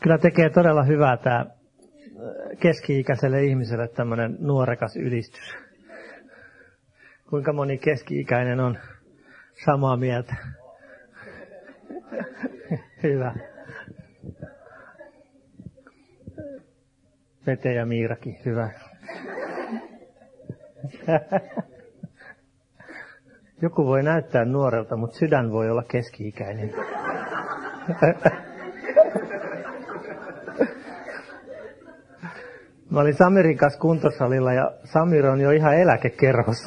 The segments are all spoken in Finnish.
Kyllä tekee todella hyvää tämä keski-ikäiselle ihmiselle tämmöinen nuorekas ylistys. Kuinka moni keski-ikäinen on samaa mieltä? Hyvä. Pete ja Miirakin, hyvä. Joku voi näyttää nuorelta, mutta sydän voi olla keski-ikäinen. Mä olin Samirin kanssa kuntosalilla ja Samir on jo ihan eläkekerhossa.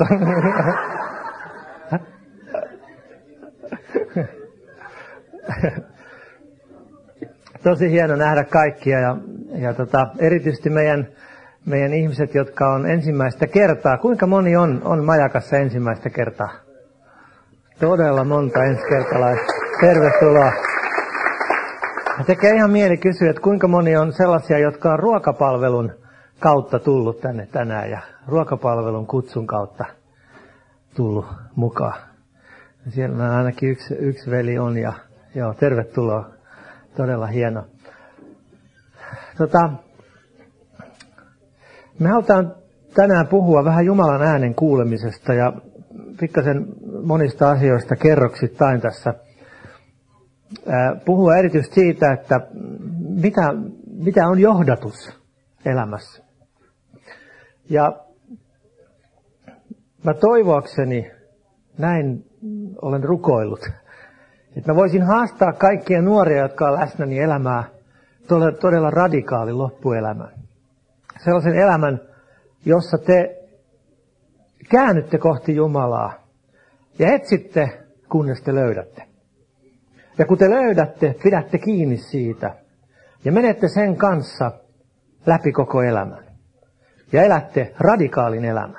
Tosi hieno nähdä kaikkia ja erityisesti meidän ihmiset, jotka on ensimmäistä kertaa. Kuinka moni on Majakassa ensimmäistä kertaa? Todella monta ensikertalaista. Tervetuloa. Tekee ihan mieli kysyä, että kuinka moni on sellaisia, jotka on ruokapalvelun kautta tullut tänne tänään ja ruokapalvelun kutsun kautta tullut mukaan. Siellä ainakin yksi veli on ja joo, tervetuloa. Todella hieno. Me halutaan tänään puhua vähän Jumalan äänen kuulemisesta ja pikkasen monista asioista kerroksittain tässä. Puhua erityisesti siitä, että mitä on johdatus elämässä. Ja mä toivoakseni, näin olen rukoillut, että mä voisin haastaa kaikkia nuoria, jotka on läsnäni elämää, todella radikaali loppuelämän. Sellaisen elämän, jossa te käännytte kohti Jumalaa ja etsitte, kunnes te löydätte. Ja kun te löydätte, pidätte kiinni siitä ja menette sen kanssa läpi koko elämän. Ja elätte radikaalin elämän.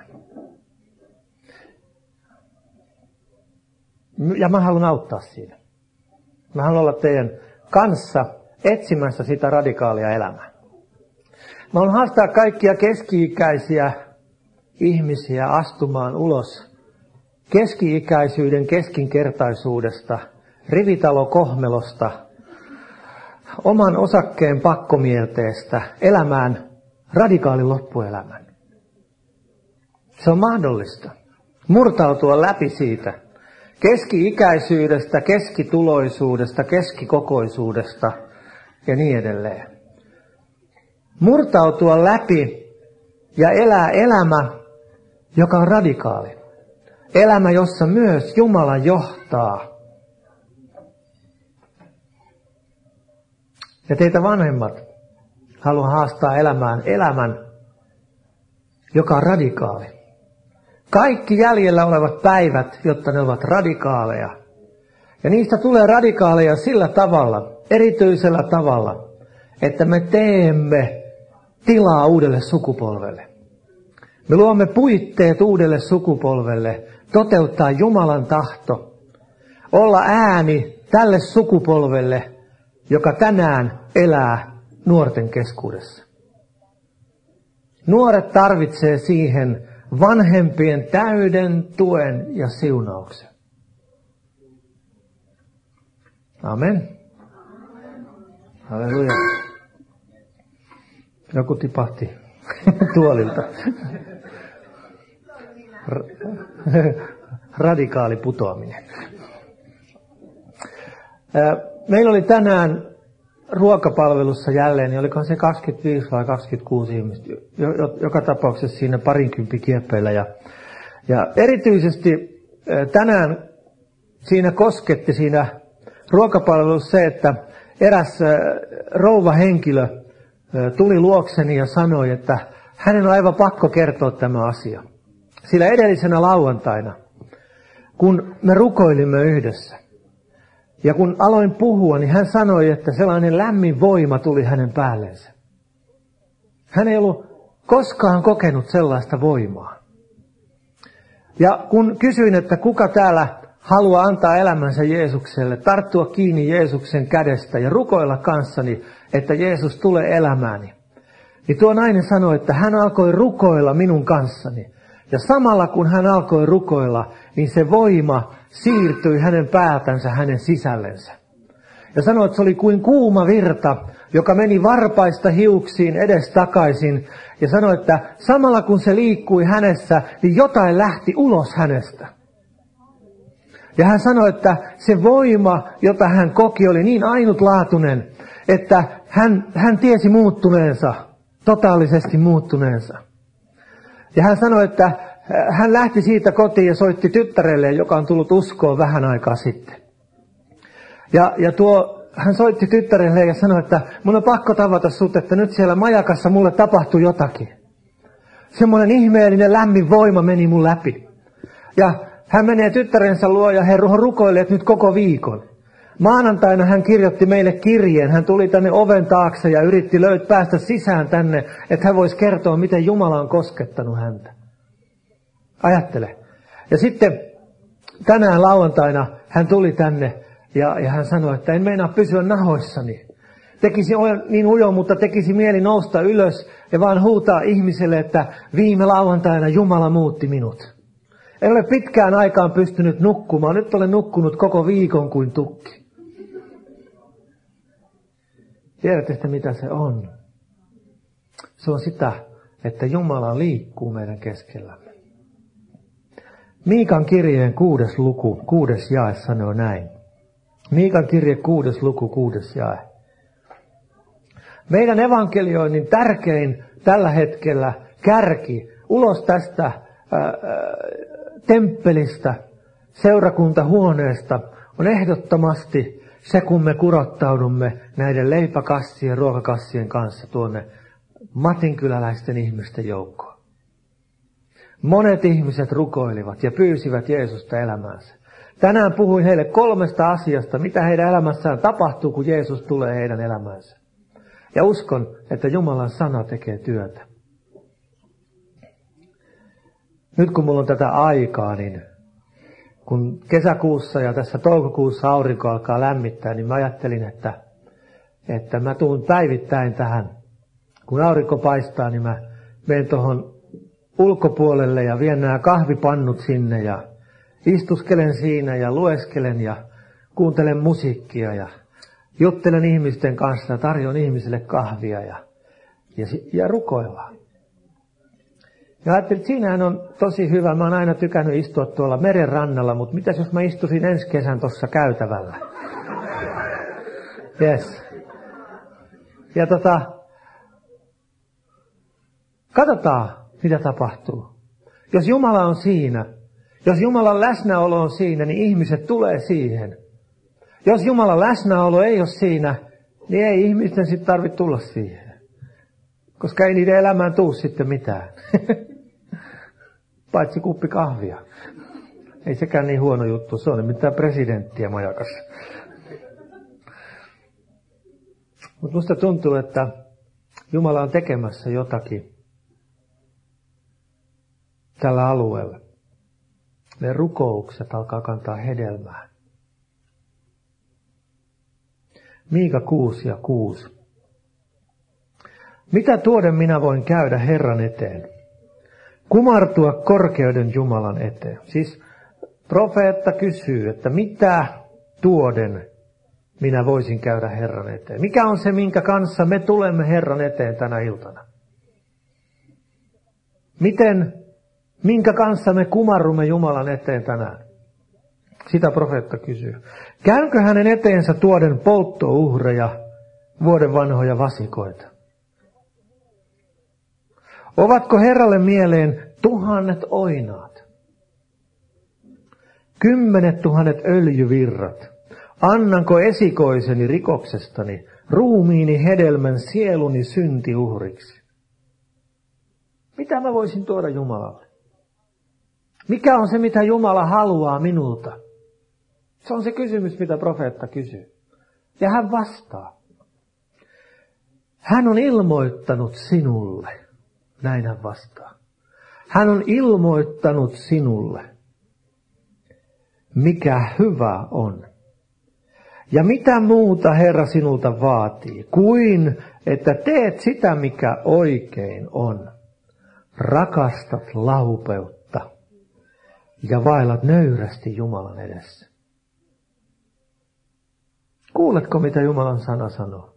Ja mä haluan auttaa siinä. Mä haluan olla teidän kanssa etsimässä sitä radikaalia elämää. Mä haluan haastaa kaikkia keski-ikäisiä ihmisiä astumaan ulos keski-ikäisyyden keskinkertaisuudesta, rivitalokohmelosta, oman osakkeen pakkomielteestä elämään radikaalin loppuelämän. Se on mahdollista. Murtautua läpi siitä. Keski-ikäisyydestä, keskituloisuudesta, keskikokoisuudesta ja niin edelleen. Murtautua läpi ja elää elämä, joka on radikaali. Elämä, jossa myös Jumala johtaa. Ja teitä vanhemmat haluan haastaa elämään elämän, joka on radikaali. Kaikki jäljellä olevat päivät, jotta ne ovat radikaaleja. Ja niistä tulee radikaaleja sillä tavalla, erityisellä tavalla, että me teemme tilaa uudelle sukupolvelle. Me luomme puitteet uudelle sukupolvelle, toteuttaa Jumalan tahto, olla ääni tälle sukupolvelle, joka tänään elää nuorten keskuudessa. Nuoret tarvitsee siihen vanhempien täyden tuen ja siunauksen. Amen. Halleluja. Joku tipahti tuolilta. Radikaali putoaminen. Meillä oli tänään ruokapalvelussa jälleen, niin olikohan se 25 vai 26 ihmistä, joka tapauksessa siinä 20 kieppeillä. Ja erityisesti tänään siinä kosketti siinä ruokapalvelussa se, että eräs rouva henkilö tuli luokseni ja sanoi, että hänen on aivan pakko kertoa tämä asia. Sillä edellisenä lauantaina, kun me rukoilimme yhdessä, ja kun aloin puhua, niin hän sanoi, että sellainen lämmin voima tuli hänen päällensä. Hän ei ollut koskaan kokenut sellaista voimaa. Ja kun kysyin, että kuka täällä haluaa antaa elämänsä Jeesukselle, tarttua kiinni Jeesuksen kädestä ja rukoilla kanssani, että Jeesus tulee elämääni, niin tuo nainen sanoi, että hän alkoi rukoilla minun kanssani. Ja samalla kun hän alkoi rukoilla, niin se voima siirtyi hänen päätänsä hänen sisällensä. Ja sanoi, että se oli kuin kuuma virta, joka meni varpaista hiuksiin edestakaisin. Ja sanoi, että samalla kun se liikkui hänessä, niin jotain lähti ulos hänestä. Ja hän sanoi, että se voima, jota hän koki, oli niin ainutlaatuinen, että hän tiesi muuttuneensa, totaalisesti muuttuneensa. Ja hän sanoi, että hän lähti siitä kotiin ja soitti tyttärelle, joka on tullut uskoon vähän aikaa sitten. Ja hän soitti tyttärelle ja sanoi, että mun on pakko tavata sut, että nyt siellä majakassa mulle tapahtui jotakin. Semmoinen ihmeellinen lämmin voima meni mun läpi. Ja hän menee tyttärensä luo ja he rukoilevat nyt koko viikon. Maanantaina hän kirjoitti meille kirjeen. Hän tuli tänne oven taakse ja yritti päästä sisään tänne, että hän voisi kertoa, miten Jumala on koskettanut häntä. Ajattele. Ja sitten tänään lauantaina hän tuli tänne ja hän sanoi, että en meinaa pysyä nahoissani. Tekisi niin ujo, mutta tekisi mieli nousta ylös ja vaan huutaa ihmiselle, että viime lauantaina Jumala muutti minut. En ole pitkään aikaan pystynyt nukkumaan. Nyt olen nukkunut koko viikon kuin tukki. Tiedätte sitä, mitä se on? Se on sitä, että Jumala liikkuu meidän keskellämme. Miikan kirjeen 6. luku, 6. jae sanoo näin. Miikan kirje 6. luku, 6. jae. Meidän evankelioinnin tärkein tällä hetkellä kärki ulos tästä temppelistä, seurakuntahuoneesta on ehdottomasti se, kun me kurottaudumme näiden leipäkassien ja ruokakassien kanssa tuonne matinkyläläisten ihmisten joukkoon. Monet ihmiset rukoilivat ja pyysivät Jeesusta elämäänsä. Tänään puhuin heille 3 asiasta, mitä heidän elämässään tapahtuu, kun Jeesus tulee heidän elämäänsä. Ja uskon, että Jumalan sana tekee työtä. Nyt kun mulla on tätä aikaa, niin kun kesäkuussa ja tässä toukokuussa aurinko alkaa lämmittää, niin mä ajattelin, että mä tuun päivittäin tähän. Kun aurinko paistaa, niin mä menen tuohon ulkopuolelle ja vien nämä kahvipannut sinne ja istuskelen siinä ja lueskelen ja kuuntelen musiikkia ja juttelen ihmisten kanssa ja tarjoan ihmisille kahvia ja rukoillaan. Ja ajattelin, että siinähän on tosi hyvä. Mä oon aina tykännyt istua tuolla meren rannalla, mutta mitäs jos mä istuisin ensi kesän tuossa käytävällä? Yes. Ja katsotaan, mitä tapahtuu. Jos Jumala on siinä, jos Jumalan läsnäolo on siinä, niin ihmiset tulee siihen. Jos Jumalan läsnäolo ei ole siinä, niin ei ihmisten sitten tarvitse tulla siihen. Koska ei niiden elämään tuu sitten mitään. Paitsi kuppi kahvia. Ei sekään niin huono juttu. Se on mitään presidenttiä majakassa. Mutta musta tuntuu, että Jumala on tekemässä jotakin tällä alueella. Ne rukoukset alkaa kantaa hedelmää. Miika 6 ja 6. Mitä tuoden minä voin käydä Herran eteen? Kumartua korkeuden Jumalan eteen. Siis profeetta kysyy, että mitä tuoden minä voisin käydä Herran eteen? Mikä on se, minkä kanssa me tulemme Herran eteen tänä iltana? Minkä kanssa me kumarrumme Jumalan eteen tänään? Sitä profeetta kysyy. Käynkö hänen eteensä tuoden polttouhreja, vuoden vanhoja vasikoita? Ovatko Herralle mieleen 1000 oinaat? 10 000 öljyvirrat? Annanko esikoiseni rikoksestani, ruumiini hedelmän sieluni syntiuhriksi? Mitä mä voisin tuoda Jumalalle? Mikä on se, mitä Jumala haluaa minulta? Se on se kysymys, mitä profeetta kysyy. Ja hän vastaa. Hän on ilmoittanut sinulle. Näin hän vastaa. Hän on ilmoittanut sinulle, mikä hyvä on. Ja mitä muuta Herra sinulta vaatii, kuin että teet sitä, mikä oikein on. Rakastat laupeutta ja vaellat nöyrästi Jumalan edessä. Kuuletko, mitä Jumalan sana sanoo?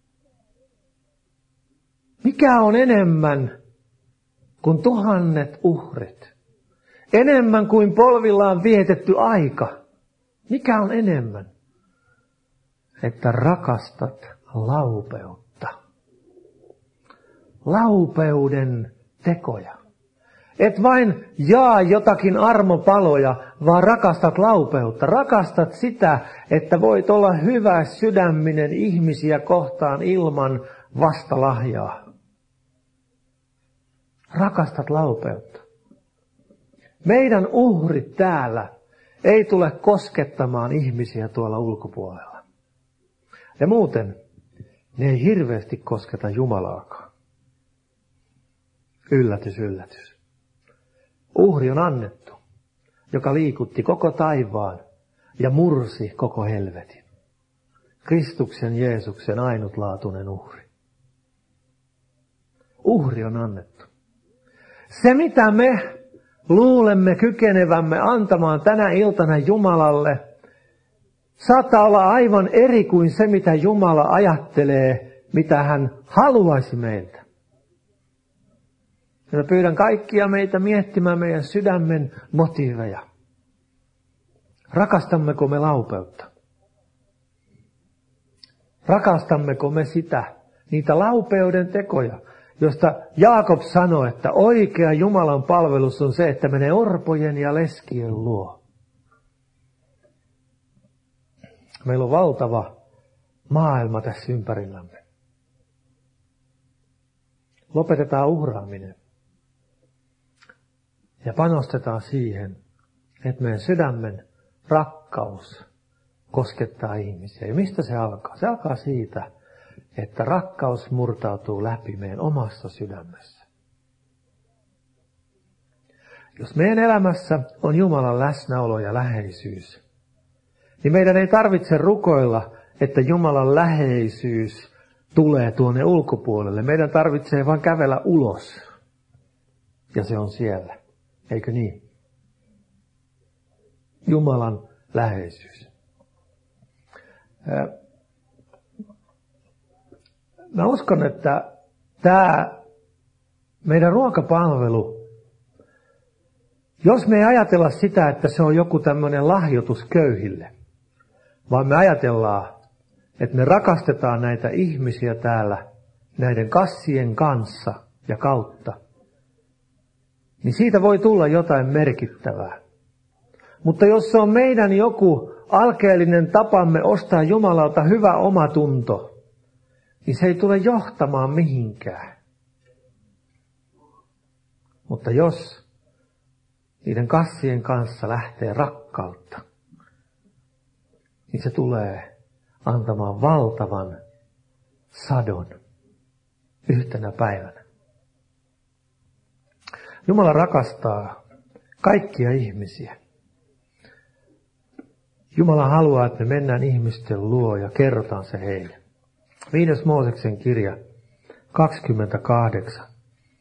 Mikä on enemmän kuin 1000 uhrit? Enemmän kuin polvillaan vietetty aika? Mikä on enemmän? Että rakastat laupeutta. Laupeuden tekoja. Et vain jaa jotakin armopaloja, vaan rakastat laupeutta. Rakastat sitä, että voit olla hyvä sydäminen ihmisiä kohtaan ilman vastalahjaa. Rakastat laupeutta. Meidän uhrit täällä ei tule koskettamaan ihmisiä tuolla ulkopuolella. Ja muuten ne ei hirveästi kosketa Jumalaakaan. Yllätys, yllätys. Uhri on annettu, joka liikutti koko taivaan ja mursi koko helvetin. Kristuksen Jeesuksen ainutlaatuinen uhri. Uhri on annettu. Se, mitä me luulemme kykenevämme antamaan tänä iltana Jumalalle, saattaa olla aivan eri kuin se, mitä Jumala ajattelee, mitä hän haluaisi meiltä. Ja pyydän kaikkia meitä miettimään meidän sydämen motiiveja. Rakastammeko me laupeutta? Rakastammeko me niitä laupeuden tekoja, josta Jaakob sanoi, että oikea Jumalan palvelus on se, että menee orpojen ja leskien luo. Meillä on valtava maailma tässä ympärillämme. Lopetetaan uhraaminen. Ja panostetaan siihen, että meidän sydämen rakkaus koskettaa ihmisiä. Ja mistä se alkaa? Se alkaa siitä, että rakkaus murtautuu läpi meidän omassa sydämessä. Jos meidän elämässä on Jumalan läsnäolo ja läheisyys, niin meidän ei tarvitse rukoilla, että Jumalan läheisyys tulee tuonne ulkopuolelle. Meidän tarvitsee vain kävellä ulos. Ja se on siellä. Eikö niin? Jumalan läheisyys. Mä uskon, että tämä meidän ruokapalvelu, jos me ei ajatella sitä, että se on joku tämmöinen lahjoitus köyhille, vaan me ajatellaan, että me rakastetaan näitä ihmisiä täällä näiden kassien kanssa ja kautta, niin siitä voi tulla jotain merkittävää. Mutta jos se on meidän joku alkeellinen tapamme ostaa Jumalalta hyvä omatunto, niin se ei tule johtamaan mihinkään. Mutta jos niiden kassien kanssa lähtee rakkautta, niin se tulee antamaan valtavan sadon yhtenä päivänä. Jumala rakastaa kaikkia ihmisiä. Jumala haluaa, että me mennään ihmisten luo ja kerrotaan se heille. 5. Mooseksen kirja 28.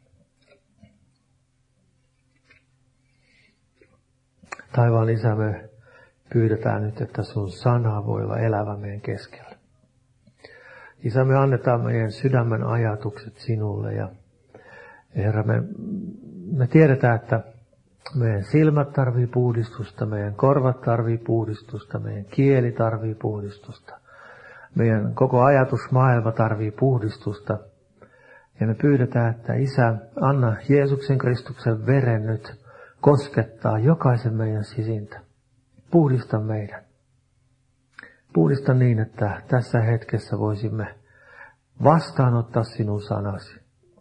Taivaan Isä, me pyydetään nyt, että sun sana voi olla elävä meidän keskellä. Isä, me annetaan meidän sydämen ajatukset sinulle ja Herra, me tiedetään, että meidän silmät tarvii puhdistusta, meidän korvat tarvii puhdistusta, meidän kieli tarvii puhdistusta. Meidän koko ajatusmaailma tarvii puhdistusta. Ja me pyydetään, että Isä, anna Jeesuksen Kristuksen veren nyt koskettaa jokaisen meidän sisintä. Puhdista meidän. Puhdista niin, että tässä hetkessä voisimme vastaanottaa sinun sanasi.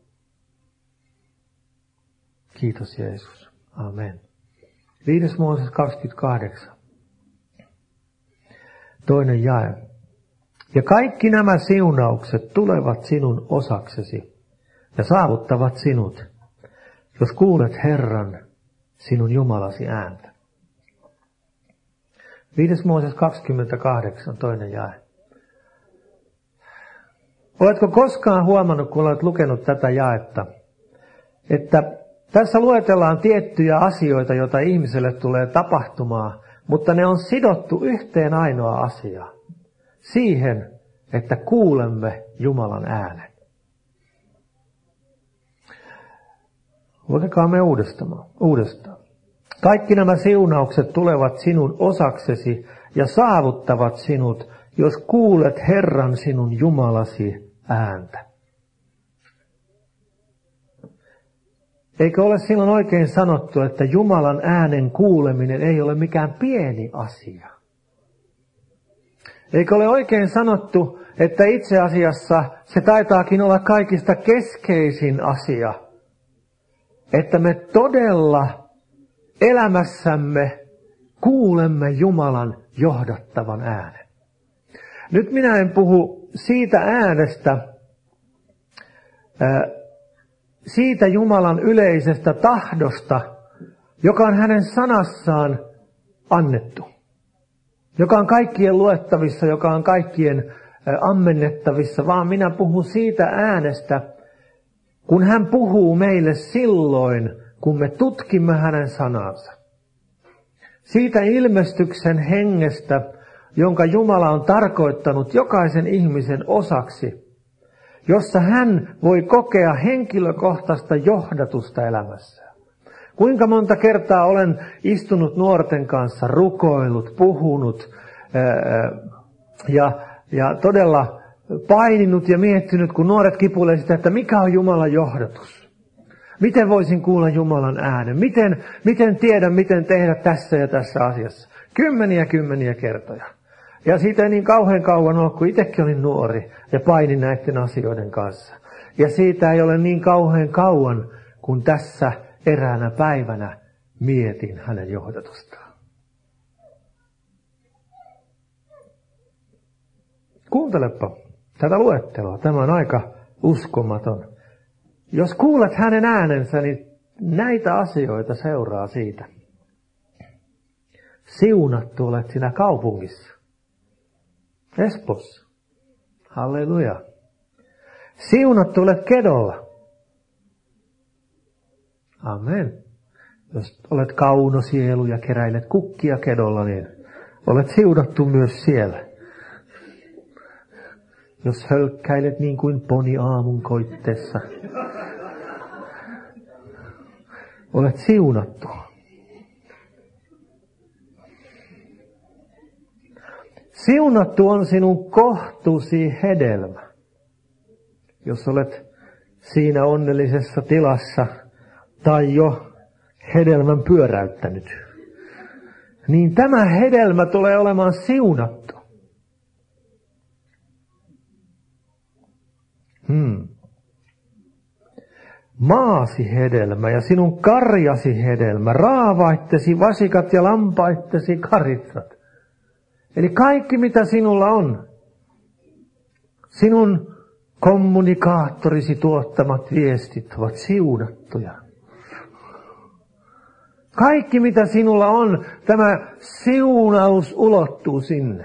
Kiitos Jeesus. Amen. 5. Mooses 28. 2. jae. Ja kaikki nämä siunaukset tulevat sinun osaksesi ja saavuttavat sinut, jos kuulet Herran, sinun Jumalasi ääntä. 5. Mooses 28, 2. jae. Oletko koskaan huomannut, kun olet lukenut tätä jaetta, että tässä luetellaan tiettyjä asioita, joita ihmiselle tulee tapahtumaan, mutta ne on sidottu yhteen ainoa asiaan. siihen, että kuulemme Jumalan äänen. Lukekaamme uudestaan. Kaikki nämä siunaukset tulevat sinun osaksesi ja saavuttavat sinut, jos kuulet Herran sinun Jumalasi ääntä. Eikö ole silloin oikein sanottu, että Jumalan äänen kuuleminen ei ole mikään pieni asia? Eikö ole oikein sanottu, että itse asiassa se taitaakin olla kaikista keskeisin asia, että me todella elämässämme kuulemme Jumalan johdattavan äänen. Nyt minä en puhu siitä äänestä, siitä Jumalan yleisestä tahdosta, joka on hänen sanassaan annettu. Joka on kaikkien luettavissa, joka on kaikkien ammennettavissa, vaan minä puhun siitä äänestä, kun hän puhuu meille silloin, kun me tutkimme hänen sanansa. Siitä ilmestyksen hengestä, jonka Jumala on tarkoittanut jokaisen ihmisen osaksi, jossa hän voi kokea henkilökohtaista johdatusta elämässään. Kuinka monta kertaa olen istunut nuorten kanssa, rukoillut, puhunut ja todella paininut ja miettinyt, kun nuoret kipuilee sitä, että mikä on Jumalan johdatus. Miten voisin kuulla Jumalan äänen? Miten tiedän, miten tehdä tässä ja tässä asiassa? Kymmeniä kertoja. Ja siitä ei niin kauhean kauan ole, kun itsekin olin nuori ja painin näiden asioiden kanssa. Ja siitä ei ole niin kauhean kauan, kun tässä eräänä päivänä mietin hänen johdatustaan. Kuuntelepa tätä luetteloa. Tämä on aika uskomaton. Jos kuulet hänen äänensä, niin näitä asioita seuraa siitä. Siunattu olet sinä kaupungissa. Espoossa. Halleluja. Siunattu olet Kedolla. Amen. Jos olet kaunosielu ja keräilet kukkia Kedolla, niin olet siunattu myös siellä. Jos hölkkäilet niin kuin poni aamun koitteessa, olet siunattu. Siunattu on sinun kohtusi hedelmä. Jos olet siinä onnellisessa tilassa tai jo hedelmän pyöräyttänyt, niin tämä hedelmä tulee olemaan siunattu. Maasi hedelmä ja sinun karjasi hedelmä, raavaittesi vasikat ja lampaittesi karitsat. Eli kaikki mitä sinulla on, sinun kommunikaattorisi tuottamat viestit ovat siunattuja. Kaikki mitä sinulla on, tämä siunaus ulottuu sinne.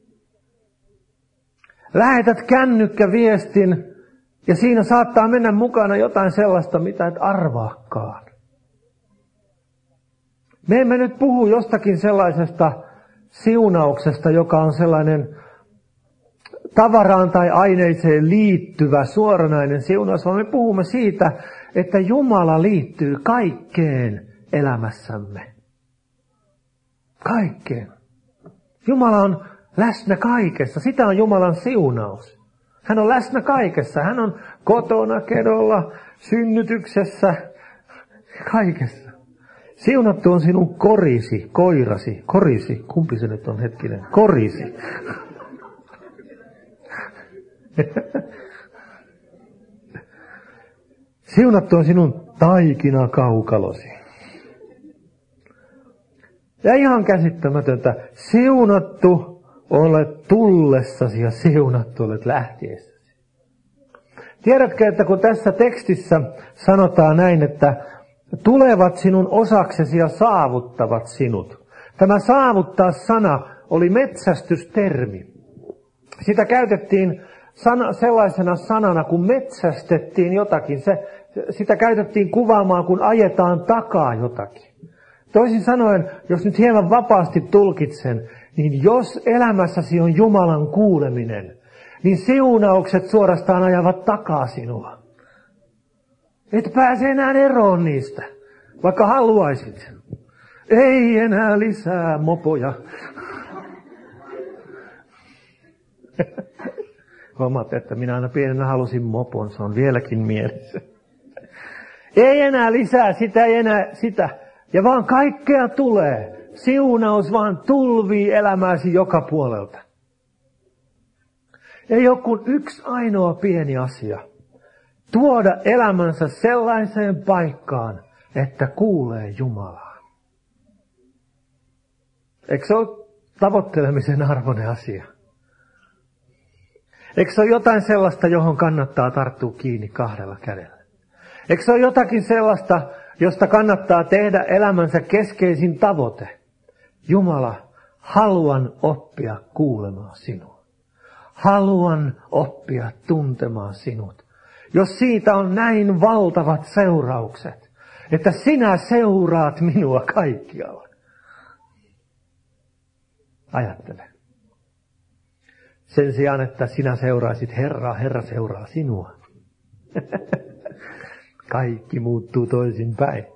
Lähetät kännykkäviestin ja siinä saattaa mennä mukana jotain sellaista, mitä et arvaakaan. Me emme nyt puhu jostakin sellaisesta siunauksesta, joka on sellainen tavaraan tai aineeseen liittyvä suoranainen siunaus, vaan me puhumme siitä, että Jumala liittyy kaikkeen elämässämme. Kaikkeen. Jumala on läsnä kaikessa. Sitä on Jumalan siunaus. Hän on läsnä kaikessa. Hän on kotona, Kedolla, synnytyksessä, kaikessa. Siunattu on sinun korisi, kumpi se nyt on hetkinen, korisi. Siunattu on sinun taikinakaukalosi. Ja ihan käsittämätöntä, siunattu olet tullessasi ja siunattu olet lähtiessäsi. Tiedätkö, että kun tässä tekstissä sanotaan näin, että tulevat sinun osaksesi ja saavuttavat sinut. Tämä saavuttaa sana oli metsästystermi. Sitä käytettiin sellaisena sanana, kun metsästettiin jotakin. Sitä käytettiin kuvaamaan, kun ajetaan takaa jotakin. Toisin sanoen, jos nyt hieman vapaasti tulkitsen, niin jos elämässäsi on Jumalan kuuleminen, niin siunaukset suorastaan ajavat takaa sinua. Et pääse enää eroon niistä, vaikka haluaisit. Ei enää lisää mopoja. Huomaat, että minä aina pienenä halusin mopon, se on vieläkin mielessä. Ei enää lisää, sitä ei enää sitä. Ja vaan kaikkea tulee. Siunaus vaan tulvii elämääsi joka puolelta. Ei ole kuin yksi ainoa pieni asia. Tuoda elämänsä sellaiseen paikkaan, että kuulee Jumalaa. Eikö se ole tavoittelemisen arvoinen asia? Eikö se ole jotain sellaista, johon kannattaa tarttua kiinni 2 kädellä? Eikö se ole jotakin sellaista, josta kannattaa tehdä elämänsä keskeisin tavoite? Jumala, haluan oppia kuulemaan sinua. Haluan oppia tuntemaan sinut. Jos siitä on näin valtavat seuraukset, että sinä seuraat minua kaikkialla. Ajattele. Sen sijaan, että sinä seuraisit Herraa, Herra seuraa sinua. Kaikki muuttuu toisinpäin.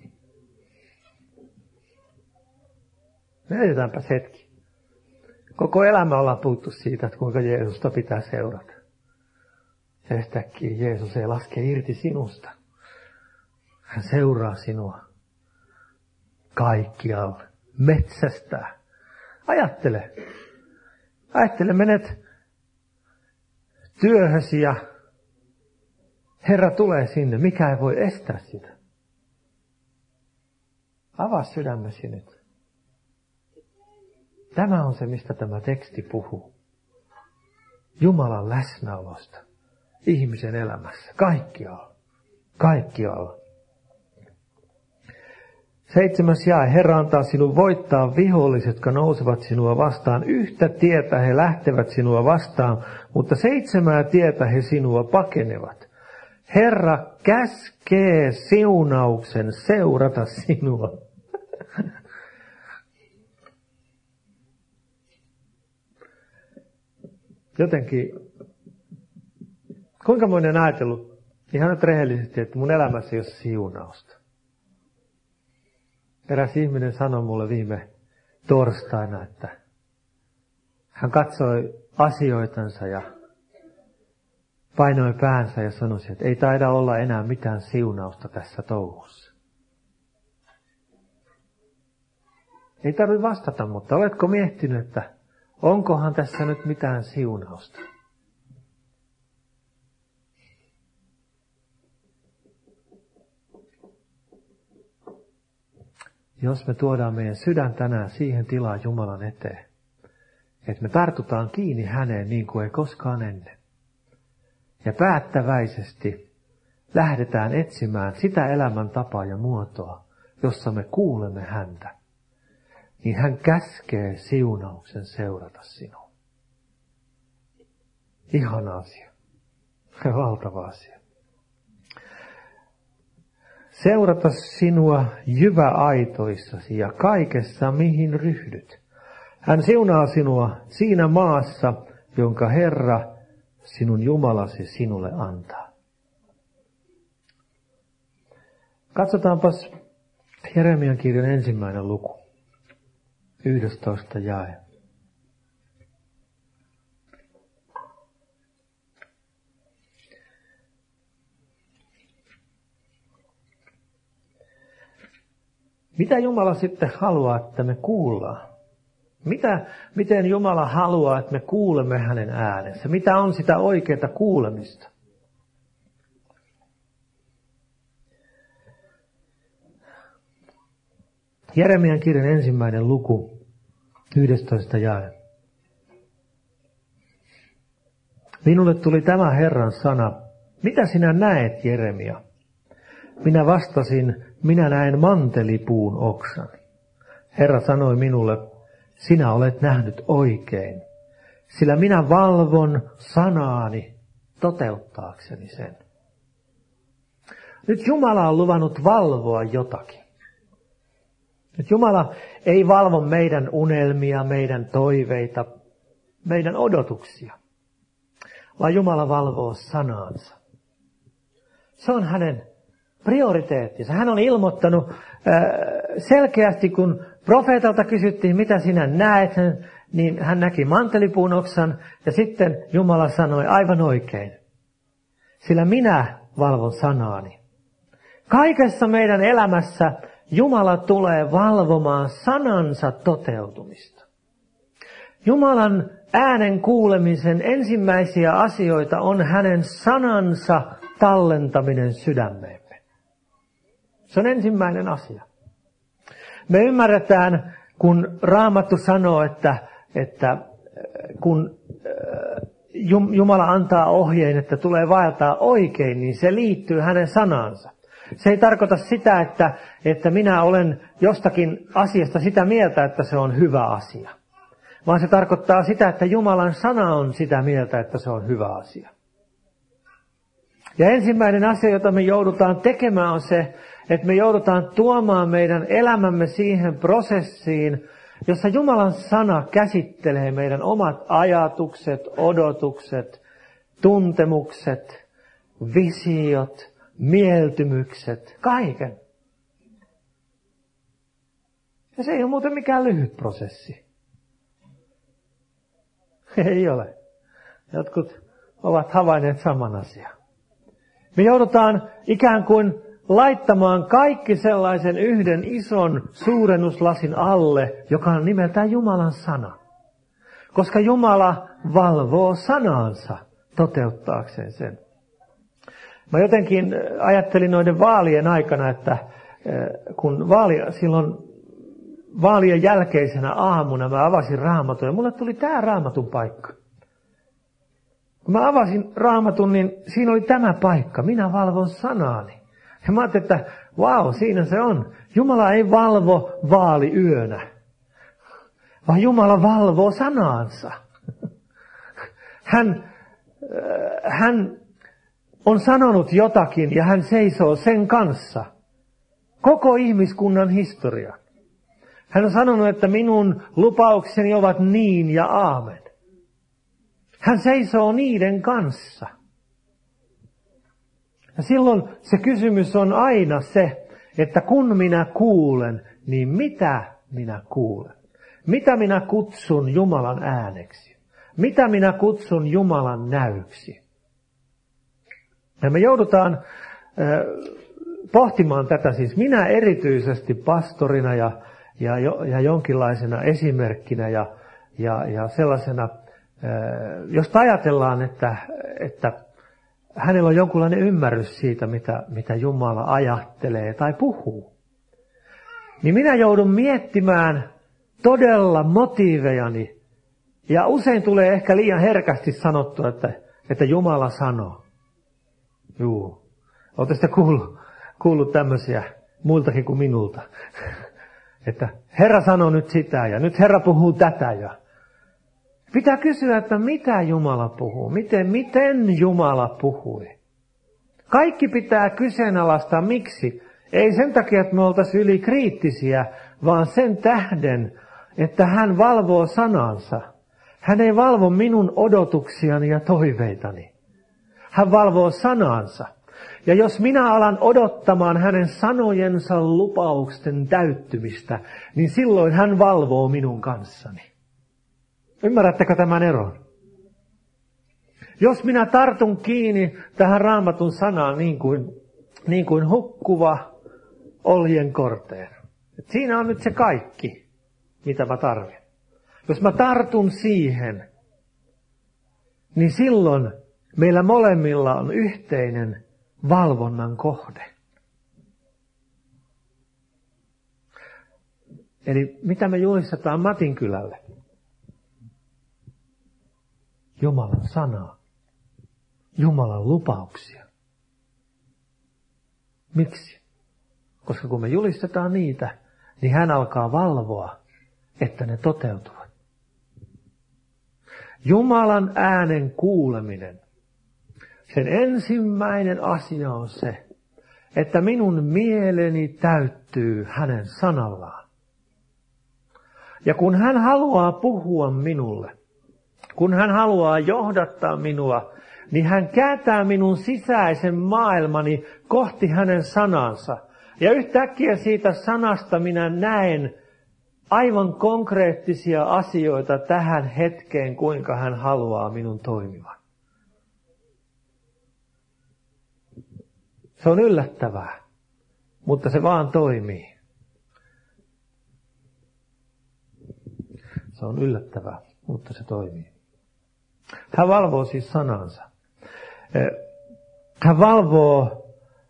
Mietitäänpäs hetki. Koko elämä ollaan puhuttu siitä, että kuinka Jeesusta pitää seurata. Ja yhtäkkiä Jeesus ei laske irti sinusta. Hän seuraa sinua kaikkialla. Metsästää. Ajattele. Menet työhösi ja Herra tulee sinne. Mikä ei voi estää sitä? Avaa sydämesi nyt. Tämä on se, mistä tämä teksti puhuu. Jumalan läsnäolosta ihmisen elämässä. Kaikkialla. 7. jae. Herra antaa sinun voittaa viholliset, jotka nousevat sinua vastaan. Yhtä tietä he lähtevät sinua vastaan, mutta 7 tietä he sinua pakenevat. Herra käskee siunauksen seurata sinua. Jotenkin, kuinka moni on ajatellut ihan nyt rehellisesti, että mun elämässä ei ole siunausta. Eräs ihminen sanoi mulle viime torstaina, että hän katsoi asioitansa ja painoi päänsä ja sanoi, että ei taida olla enää mitään siunausta tässä touhussa. Ei tarvitse vastata, mutta oletko miettinyt, että onkohan tässä nyt mitään siunausta? Jos me tuodaan meidän sydän tänään siihen tilaan Jumalan eteen, että me tartutaan kiinni häneen niin kuin ei koskaan ennen. Ja päättäväisesti lähdetään etsimään sitä elämäntapaa ja muotoa, jossa me kuulemme häntä, niin hän käskee siunauksen seurata sinua. Ihana asia. Valtava asia. Seurata sinua jyväaitoissasi ja kaikessa, mihin ryhdyt. Hän siunaa sinua siinä maassa, jonka Herra, sinun Jumalasi, sinulle antaa. Katsotaanpas Jeremian kirjan 1. luku, 11. jae. Mitä Jumala sitten haluaa, että me kuullaan? Miten Jumala haluaa, että me kuulemme hänen äänensä? Mitä on sitä oikeaa kuulemista? Jeremian kirjan 1. luku, 11. jae. Minulle tuli tämä Herran sana. Mitä sinä näet, Jeremia? Minä vastasin, minä näen mantelipuun oksan. Herra sanoi minulle, sinä olet nähnyt oikein, sillä minä valvon sanaani toteuttaakseni sen. Nyt Jumala on luvannut valvoa jotakin. Että Jumala ei valvo meidän unelmia, meidän toiveita, meidän odotuksia, vaan Jumala valvoo sanaansa. Se on hänen prioriteettinsa. Hän on ilmoittanut selkeästi, kun profeetalta kysyttiin, mitä sinä näet, niin hän näki mantelipuun oksan ja sitten Jumala sanoi aivan oikein. Sillä minä valvon sanaani. Kaikessa meidän elämässä Jumala tulee valvomaan sanansa toteutumista. Jumalan äänen kuulemisen ensimmäisiä asioita on hänen sanansa tallentaminen sydämeemme. Se on ensimmäinen asia. Me ymmärretään, kun Raamattu sanoo, että kun Jumala antaa ohjeen, että tulee vaeltaa oikein, niin se liittyy hänen sanansa. Se ei tarkoita sitä, että minä olen jostakin asiasta sitä mieltä, että se on hyvä asia. Vaan se tarkoittaa sitä, että Jumalan sana on sitä mieltä, että se on hyvä asia. Ja ensimmäinen asia, jota me joudutaan tekemään, on se, että me joudutaan tuomaan meidän elämämme siihen prosessiin, jossa Jumalan sana käsittelee meidän omat ajatukset, odotukset, tuntemukset, visiot, mieltymykset, kaiken. Ja se ei ole muuten mikään lyhyt prosessi. Ei ole. Jotkut ovat havainneet saman asian. Me joudutaan ikään kuin laittamaan kaikki sellaisen yhden ison suurennuslasin alle, joka on nimeltään Jumalan sana. Koska Jumala valvoo sanansa toteuttaakseen sen. Mä jotenkin ajattelin noiden vaalien aikana, että kun silloin vaalien jälkeisenä aamuna mä avasin Raamatun ja mulle tuli tää Raamatun paikka. Kun mä avasin Raamatun, niin siinä oli tämä paikka. Minä valvon sanaani. Ja mä ajattelin, että vau, siinä se on. Jumala ei valvo vaaliyönä, vaan Jumala valvoo sanaansa. Hän on sanonut jotakin ja hän seisoo sen kanssa. Koko ihmiskunnan historia. Hän on sanonut, että minun lupaukseni ovat niin ja aamen. Hän seisoo niiden kanssa. Ja silloin se kysymys on aina se, että kun minä kuulen, niin mitä minä kuulen? Mitä minä kutsun Jumalan ääneksi? Mitä minä kutsun Jumalan näyksi? Ja me joudutaan pohtimaan tätä siis minä erityisesti pastorina ja jonkinlaisena esimerkkinä ja sellaisena, jos ajatellaan, että hänellä on jonkunlainen ymmärrys siitä, mitä Jumala ajattelee tai puhuu. Niin minä joudun miettimään todella motiivejani. Ja usein tulee ehkä liian herkästi sanottua, että Jumala sanoo. Juu. Oletteko sitten kuullut tämmöisiä muiltakin kuin minulta? Että Herra sanoo nyt sitä ja nyt Herra puhuu tätä ja pitää kysyä, että mitä Jumala puhuu, miten Jumala puhui. Kaikki pitää kyseenalaistaa, miksi? Ei sen takia, että me oltaisiin ylikriittisiä, vaan sen tähden, että hän valvoo sanansa. Hän ei valvo minun odotuksiani ja toiveitani. Hän valvoo sanansa. Ja jos minä alan odottamaan hänen sanojensa lupausten täyttymistä, niin silloin hän valvoo minun kanssani. Ymmärrättekö tämän eron? Jos minä tartun kiinni tähän Raamatun sanaan niin kuin hukkuva oljen korteen. Siinä on nyt se kaikki, mitä mä tarvitsen. Jos mä tartun siihen, niin silloin meillä molemmilla on yhteinen valvonnan kohde. Eli mitä me julistetaan Matinkylälle? Jumalan sanaa. Jumalan lupauksia. Miksi? Koska kun me julistetaan niitä, niin hän alkaa valvoa, että ne toteutuvat. Jumalan äänen kuuleminen. Sen ensimmäinen asia on se, että minun mieleni täyttyy hänen sanallaan. Ja kun hän haluaa puhua minulle, kun hän haluaa johdattaa minua, niin hän kääntää minun sisäisen maailmani kohti hänen sanansa. Ja yhtäkkiä siitä sanasta minä näen aivan konkreettisia asioita tähän hetkeen, kuinka hän haluaa minun toimivan. Se on yllättävää, mutta se vaan toimii. Se on yllättävää, mutta se toimii. Hän valvoo siis sanansa. Hän valvoo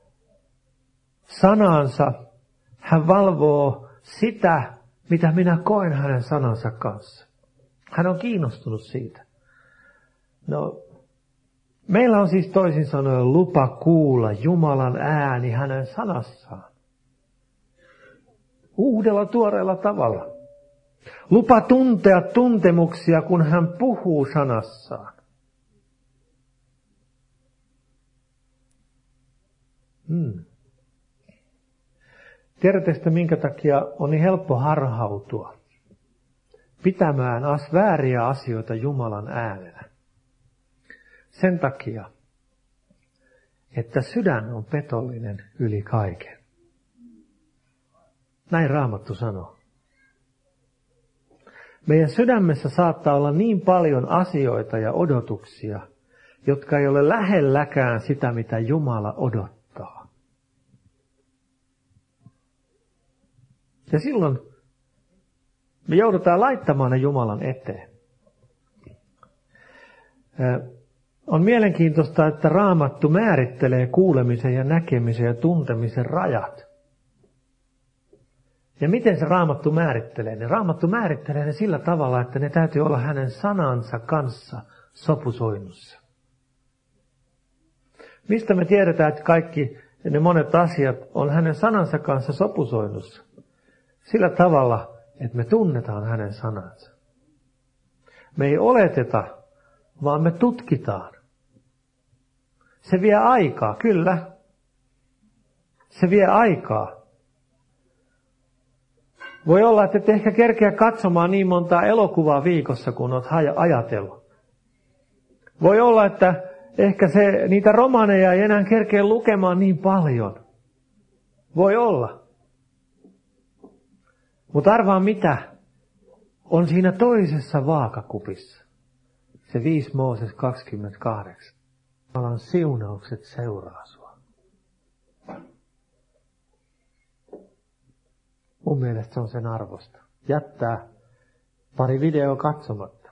sanansa. Hän valvoo sitä, mitä minä koen hänen sanansa kanssa. Hän on kiinnostunut siitä. No, meillä on siis toisin sanoen lupa kuulla Jumalan ääni hänen sanassaan. Uudella tuoreella tavalla. Lupa tuntea tuntemuksia, kun hän puhuu sanassaan. Tiedättekö, minkä takia on niin helppo harhautua pitämään vääriä asioita Jumalan äänenä? Sen takia, että sydän on petollinen yli kaiken. Näin Raamattu sanoo. Meidän sydämessä saattaa olla niin paljon asioita ja odotuksia, jotka ei ole lähelläkään sitä, mitä Jumala odottaa. Ja silloin me joudutaan laittamaan ne Jumalan eteen. On mielenkiintoista, että Raamattu määrittelee kuulemisen ja näkemisen ja tuntemisen rajat. Ja miten se Raamattu määrittelee ne? Raamattu määrittelee ne sillä tavalla, että ne täytyy olla hänen sanansa kanssa sopusoinnussa. Mistä me tiedetään, että kaikki ne monet asiat on hänen sanansa kanssa sopusoinnussa? Sillä tavalla, että me tunnetaan hänen sanansa. Me ei oleteta, vaan me tutkitaan. Se vie aikaa, kyllä. Se vie aikaa. Voi olla, että et ehkä kerkeä katsomaan niin montaa elokuvaa viikossa, kun olet ajatellut. Voi olla, että ehkä niitä romaneja ei enää kerkeä lukemaan niin paljon. Voi olla. Mutta arvaa mitä on siinä toisessa vaakakupissa. Se 5 Mooses 28. Jumalan siunaukset seuraa sua. Mun mielestä se on sen arvosta. Jättää pari videoa katsomatta.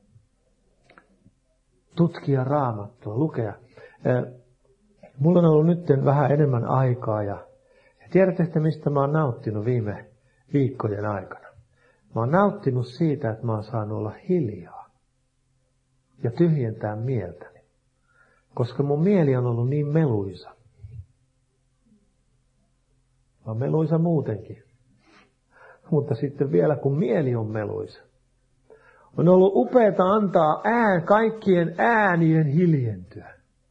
Tutkia Raamattua, lukea. Mulla on ollut nyt vähän enemmän aikaa ja tiedätte, mistä mä oon nauttinut viime viikkojen aikana. Mä oon nauttinut siitä, että mä oon saanut olla hiljaa ja tyhjentää mieltäni, koska mun mieli on ollut niin meluisa. Mä oon meluisa muutenkin, mutta sitten vielä kun mieli on meluisa. On ollut upeata antaa kaikkien äänien hiljentyä.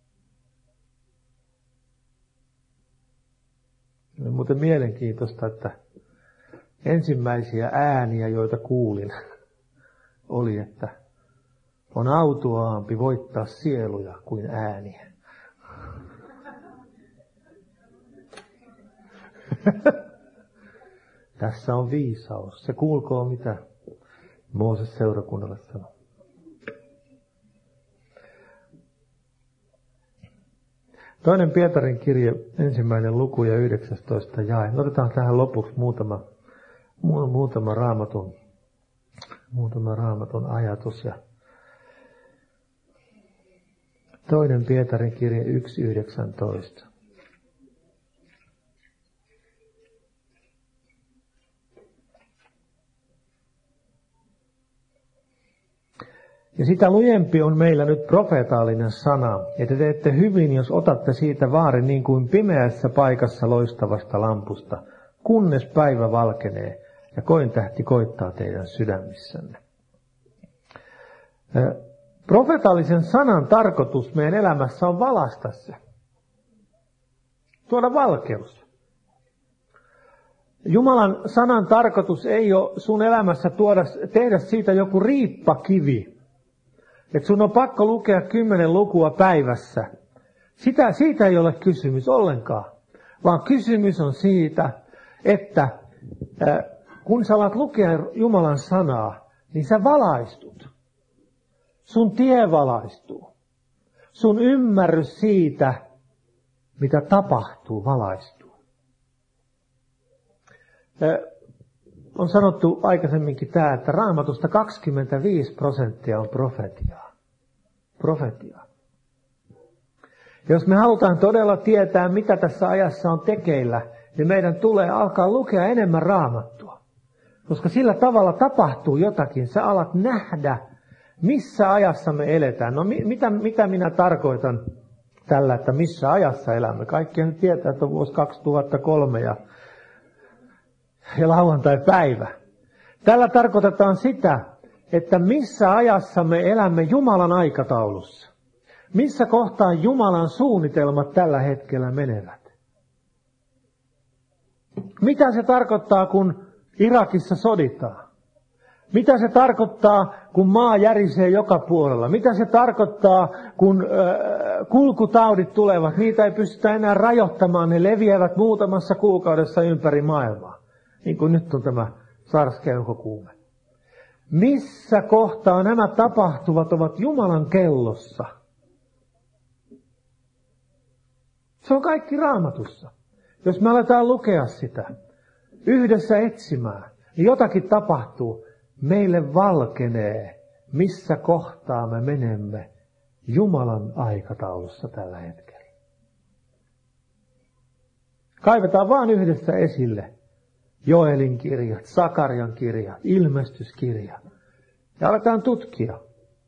On muuten mielenkiintoista, että ensimmäisiä ääniä, joita kuulin, oli, että on autuaampi voittaa sieluja kuin ääniä. Tässä on viisaus. Se kuulkoo, mitä Mooses seurakunnalle sanoi. Toinen Pietarin kirje, 1. luku ja 19 jae. Otetaan tähän lopuksi muutama raamatun ajatus. Ja toinen Pietarin kirje 1.19. Ja sitä lujempi on meillä nyt profeetallinen sana, että teette hyvin, jos otatte siitä vaarin niin kuin pimeässä paikassa loistavasta lampusta, kunnes päivä valkenee ja kointähti koittaa teidän sydämissänne. Profeetallisen sanan tarkoitus meidän elämässä on valaista se. Tuoda valkeus. Jumalan sanan tarkoitus ei ole sun elämässä tehdä siitä joku riippakivi. Että sun on pakko lukea 10 lukua päivässä. Siitä ei ole kysymys ollenkaan. Vaan kysymys on siitä, että kun sä alat lukea Jumalan sanaa, niin sä valaistut. Sun tie valaistuu. Sun ymmärrys siitä, mitä tapahtuu, valaistuu. On sanottu aikaisemminkin tämä, että Raamatusta 25% on profetiaa. Jos me halutaan todella tietää, mitä tässä ajassa on tekeillä, niin meidän tulee alkaa lukea enemmän Raamattua. Koska sillä tavalla tapahtuu jotakin. Sä alat nähdä, missä ajassa me eletään. No mitä minä tarkoitan tällä, että missä ajassa elämme? Kaikkihan tietää, että on vuosi 2003 ja lauantai-päivä. Tällä tarkoitetaan sitä, että missä ajassa me elämme Jumalan aikataulussa. Missä kohtaa Jumalan suunnitelmat tällä hetkellä menevät? Mitä se tarkoittaa, kun Irakissa soditaan? Mitä se tarkoittaa, kun maa järisee joka puolella? Mitä se tarkoittaa, kun kulkutaudit tulevat? Niitä ei pystytä enää rajoittamaan, ne leviävät muutamassa kuukaudessa ympäri maailmaa. Niin kuin nyt on tämä SARS-keuhkokuume. Missä kohtaa nämä tapahtuvat ovat Jumalan kellossa? Se on kaikki Raamatussa. Jos me aletaan lukea sitä, yhdessä etsimään, niin jotakin tapahtuu. Meille valkenee, missä kohtaa me menemme Jumalan aikataulussa tällä hetkellä. Kaivetaan vaan yhdessä esille Joelin kirjat, Sakarian kirjat, ilmestyskirjat. Ja aletaan tutkia.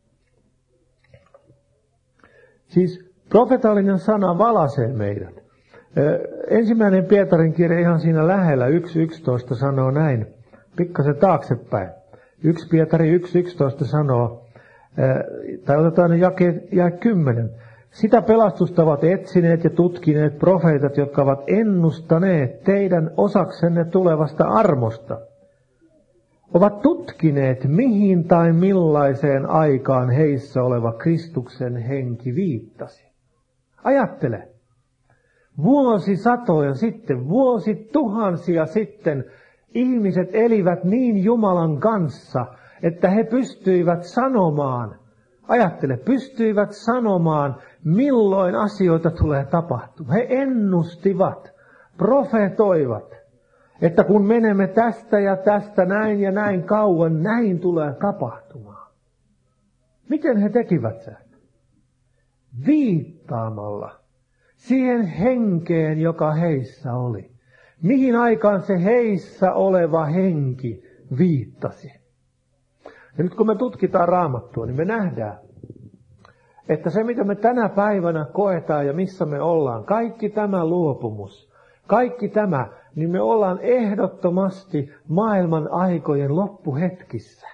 Siis profetaalinen sana valaisee meidät. Ensimmäinen Pietarin kirja ihan siinä lähellä, 1.11 sanoo näin, pikkasen taaksepäin. 1 Pietari 1.11 sanoo, tai otetaan jae 10. Sitä pelastusta ovat etsineet ja tutkineet profeetat, jotka ovat ennustaneet teidän osaksenne tulevasta armosta. Ovat tutkineet, mihin tai millaiseen aikaan heissä oleva Kristuksen henki viittasi. Ajattele. Vuosisatoja sitten, vuosituhansia sitten ihmiset elivät niin Jumalan kanssa, että he pystyivät sanomaan, pystyivät sanomaan, milloin asioita tulee tapahtumaan. He ennustivat, profetoivat, että kun menemme tästä ja tästä näin ja näin kauan, näin tulee tapahtumaan. Miten he tekivät sen? Viittaamalla siihen henkeen, joka heissä oli. Mihin aikaan se heissä oleva henki viittasi? Ja nyt kun me tutkitaan Raamattua, niin me nähdään, että se mitä me tänä päivänä koetaan ja missä me ollaan, kaikki tämä luopumus, kaikki tämä, niin me ollaan ehdottomasti maailman aikojen loppuhetkissä.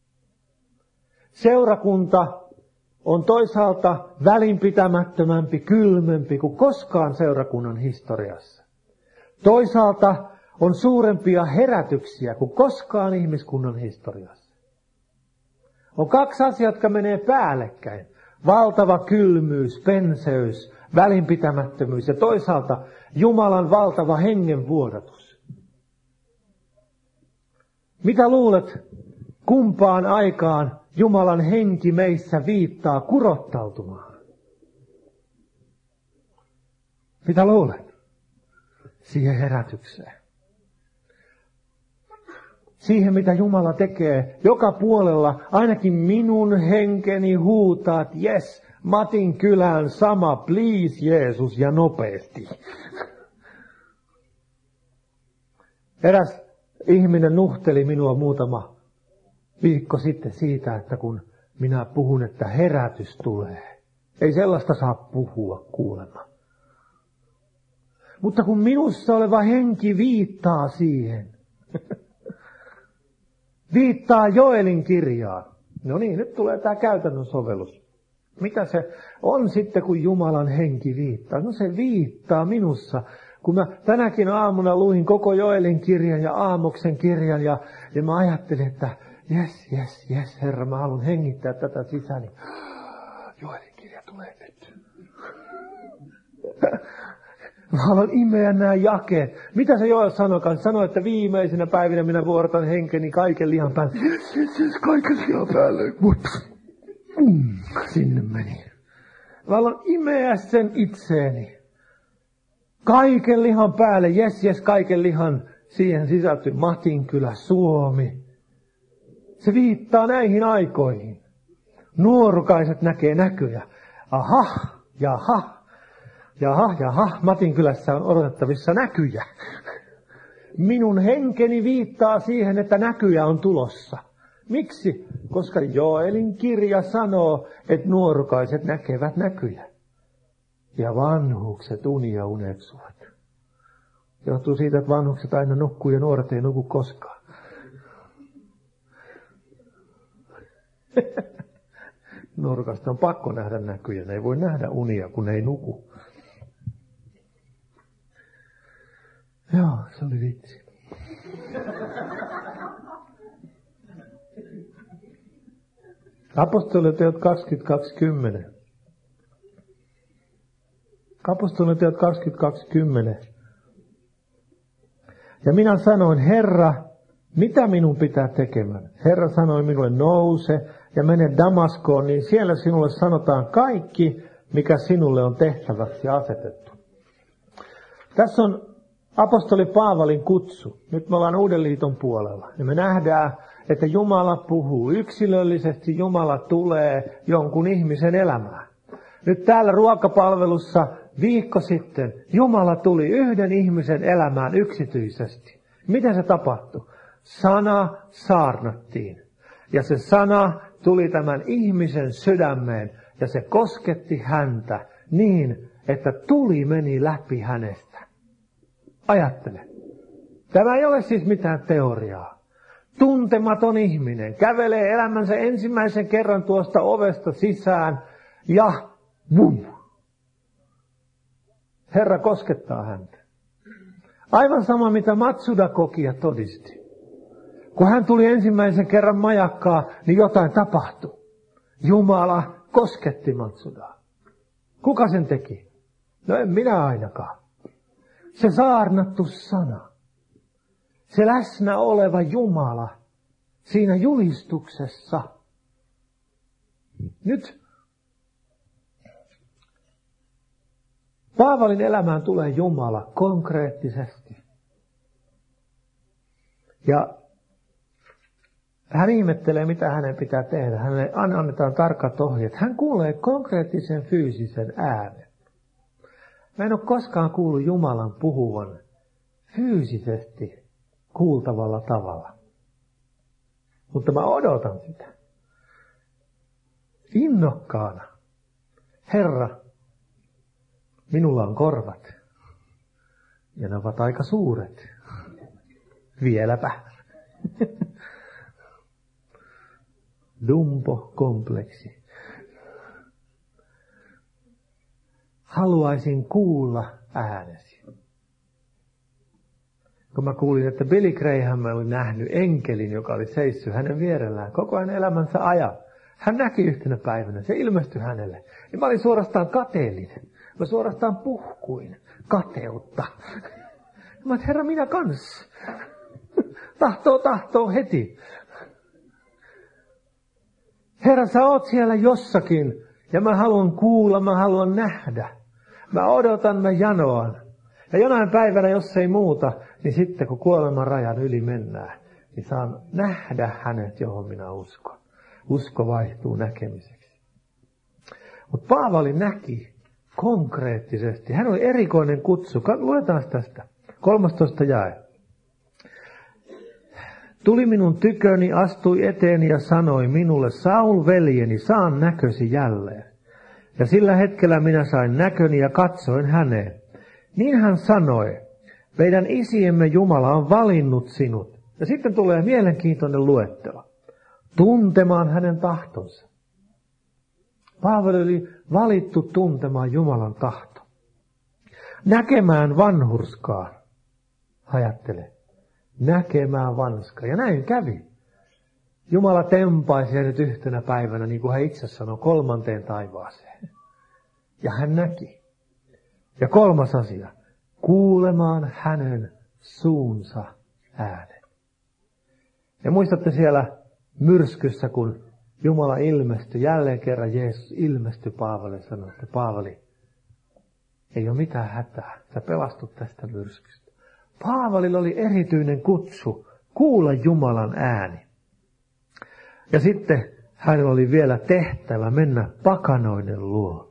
Seurakunta on toisaalta välinpitämättömämpi, kylmempi kuin koskaan seurakunnan historiassa. Toisaalta on suurempia herätyksiä kuin koskaan ihmiskunnan historiassa. On 2 asiaa, jotka menee päällekkäin. Valtava kylmyys, penseys, välinpitämättömyys ja toisaalta Jumalan valtava hengenvuodatus. Mitä luulet, kumpaan aikaan Jumalan henki meissä viittaa kurottautumaan? Mitä luulet? Siihen herätykseen. Siihen, mitä Jumala tekee joka puolella, ainakin minun henkeni huutaa, että jes, Matin kylään sama, please Jeesus, ja nopeasti. Eräs ihminen nuhteli minua muutama viikko sitten siitä, että kun minä puhun, että herätys tulee. Ei sellaista saa puhua kuulemma. Mutta kun minussa oleva henki viittaa siihen, viittaa Joelin kirjaan. No niin, nyt tulee tämä käytännön sovellus. Mitä se on sitten, kun Jumalan henki viittaa? No se viittaa minussa, Kun mä tänäkin aamuna luin koko Joelin kirjan ja Aamoksen kirjan ja mä ajattelin, että jes, Herra, mä haluan hengittää tätä sisäni. Joelin kirja tulee nyt. Mä haluan imeä nämä jakeet. Mitä se Joel sanoikaan? Sanoi, että viimeisenä päivinä minä vuorotan henkeni kaiken lihan päälle. Yes, kaiken lihan päälle. Sinne meni. Mä haluan imeä sen itseeni. Kaiken lihan päälle. Yes, kaiken lihan. Siihen sisältyy Matinkylä, Suomi. Se viittaa näihin aikoihin. Nuorukaiset näkee näkyjä. Jaha, Matinkylässä on odotettavissa näkyjä. Minun henkeni viittaa siihen, että näkyjä on tulossa. Miksi? Koska Joelin kirja sanoo, että nuorukaiset näkevät näkyjä. Ja vanhukset unia uneksuvat. Johtuu siitä, että vanhukset aina nukkuu ja nuoret ei nuku koskaan. Nuorukasta on pakko nähdä näkyjä. Ne ei voi nähdä unia, kun ei nuku. Joo, se oli vitsi. Apostoliteot 20:20. Apostoliteot 20:20. Ja minä sanoin, Herra, mitä minun pitää tekemään? Herra sanoi minulle, nouse ja mene Damaskoon, niin siellä sinulle sanotaan kaikki, mikä sinulle on tehtäväksi asetettu. Tässä on apostoli Paavalin kutsu. Nyt me ollaan Uuden liiton puolella. Ja me nähdään, että Jumala puhuu yksilöllisesti. Jumala tulee jonkun ihmisen elämään. Nyt täällä ruokapalvelussa viikko sitten Jumala tuli yhden ihmisen elämään yksityisesti. Miten se tapahtui? Sana saarnattiin. Ja se sana tuli tämän ihmisen sydämeen ja se kosketti häntä niin, että tuli meni läpi hänestä. Ajattele. Tämä ei ole siis mitään teoriaa. Tuntematon ihminen kävelee elämänsä ensimmäisen kerran tuosta ovesta sisään ja bum! Herra koskettaa häntä. Aivan sama mitä Matsuda koki ja todisti. Kun hän tuli ensimmäisen kerran majakkaa, niin jotain tapahtui. Jumala kosketti Matsudaa. Kuka sen teki? No en minä ainakaan. Se saarnattu sana. Se läsnä oleva Jumala siinä julistuksessa. Nyt Paavalin elämään tulee Jumala konkreettisesti. Ja hän ihmettelee, mitä hänen pitää tehdä. Hänelle annetaan tarkat ohjeet. Hän kuulee konkreettisen fyysisen äänen. Mä en ole koskaan kuullut Jumalan puhuvan fyysisesti kuultavalla tavalla. Mutta mä odotan sitä. Innokkaana. Herra, minulla on korvat. Ja ne ovat aika suuret. Vieläpä. Dumbo-kompleksi. Haluaisin kuulla äänesi. Kun mä kuulin, että Billy Graham oli nähnyt enkelin, joka oli seissyt hänen vierellään koko ajan elämänsä ajan. Hän näki yhtenä päivänä, se ilmestyi hänelle. Ja mä olin suorastaan kateellinen. Mä suorastaan puhkuin kateutta. Mä että Herra, minä kans. Tahtoo heti. Herra, sä oot siellä jossakin ja mä haluan kuulla, mä haluan nähdä. Mä odotan, mä janoan. Ja jonain päivänä, jos ei muuta, niin sitten kun kuoleman rajan yli mennään, niin saan nähdä hänet, johon minä uskon. Usko vaihtuu näkemiseksi. Mutta Paavali näki konkreettisesti. Hän oli erikoinen kutsu. Luetaan tästä. 13 jae. Tuli minun tyköni, astui eteeni ja sanoi minulle, Saul veljeni, saan näkösi jälleen. Ja sillä hetkellä minä sain näköni ja katsoin häneen. Niin hän sanoi, meidän isiemme Jumala on valinnut sinut. Ja sitten tulee mielenkiintoinen luettelo. Tuntemaan hänen tahtonsa. Paavali oli valittu tuntemaan Jumalan tahto. näkemään vanhurskaa. Ajattele, näkemään vanhurskaa. Ja näin kävi. Jumala tempaisi hänet yhtenä päivänä, niin kuin hän itse sanoi, 3. taivaaseen. Ja hän näki. Ja 3. asia, kuulemaan hänen suunsa äänen. Ja muistatte siellä myrskyssä, kun Jumala ilmestyi, jälleen kerran Jeesus ilmestyi Paavalille ja sanoi, että Paavali, ei ole mitään hätää, sä pelastut tästä myrskystä. Paavalilla oli erityinen kutsu kuulla Jumalan ääni. Ja sitten hänellä oli vielä tehtävä mennä pakanoiden luo.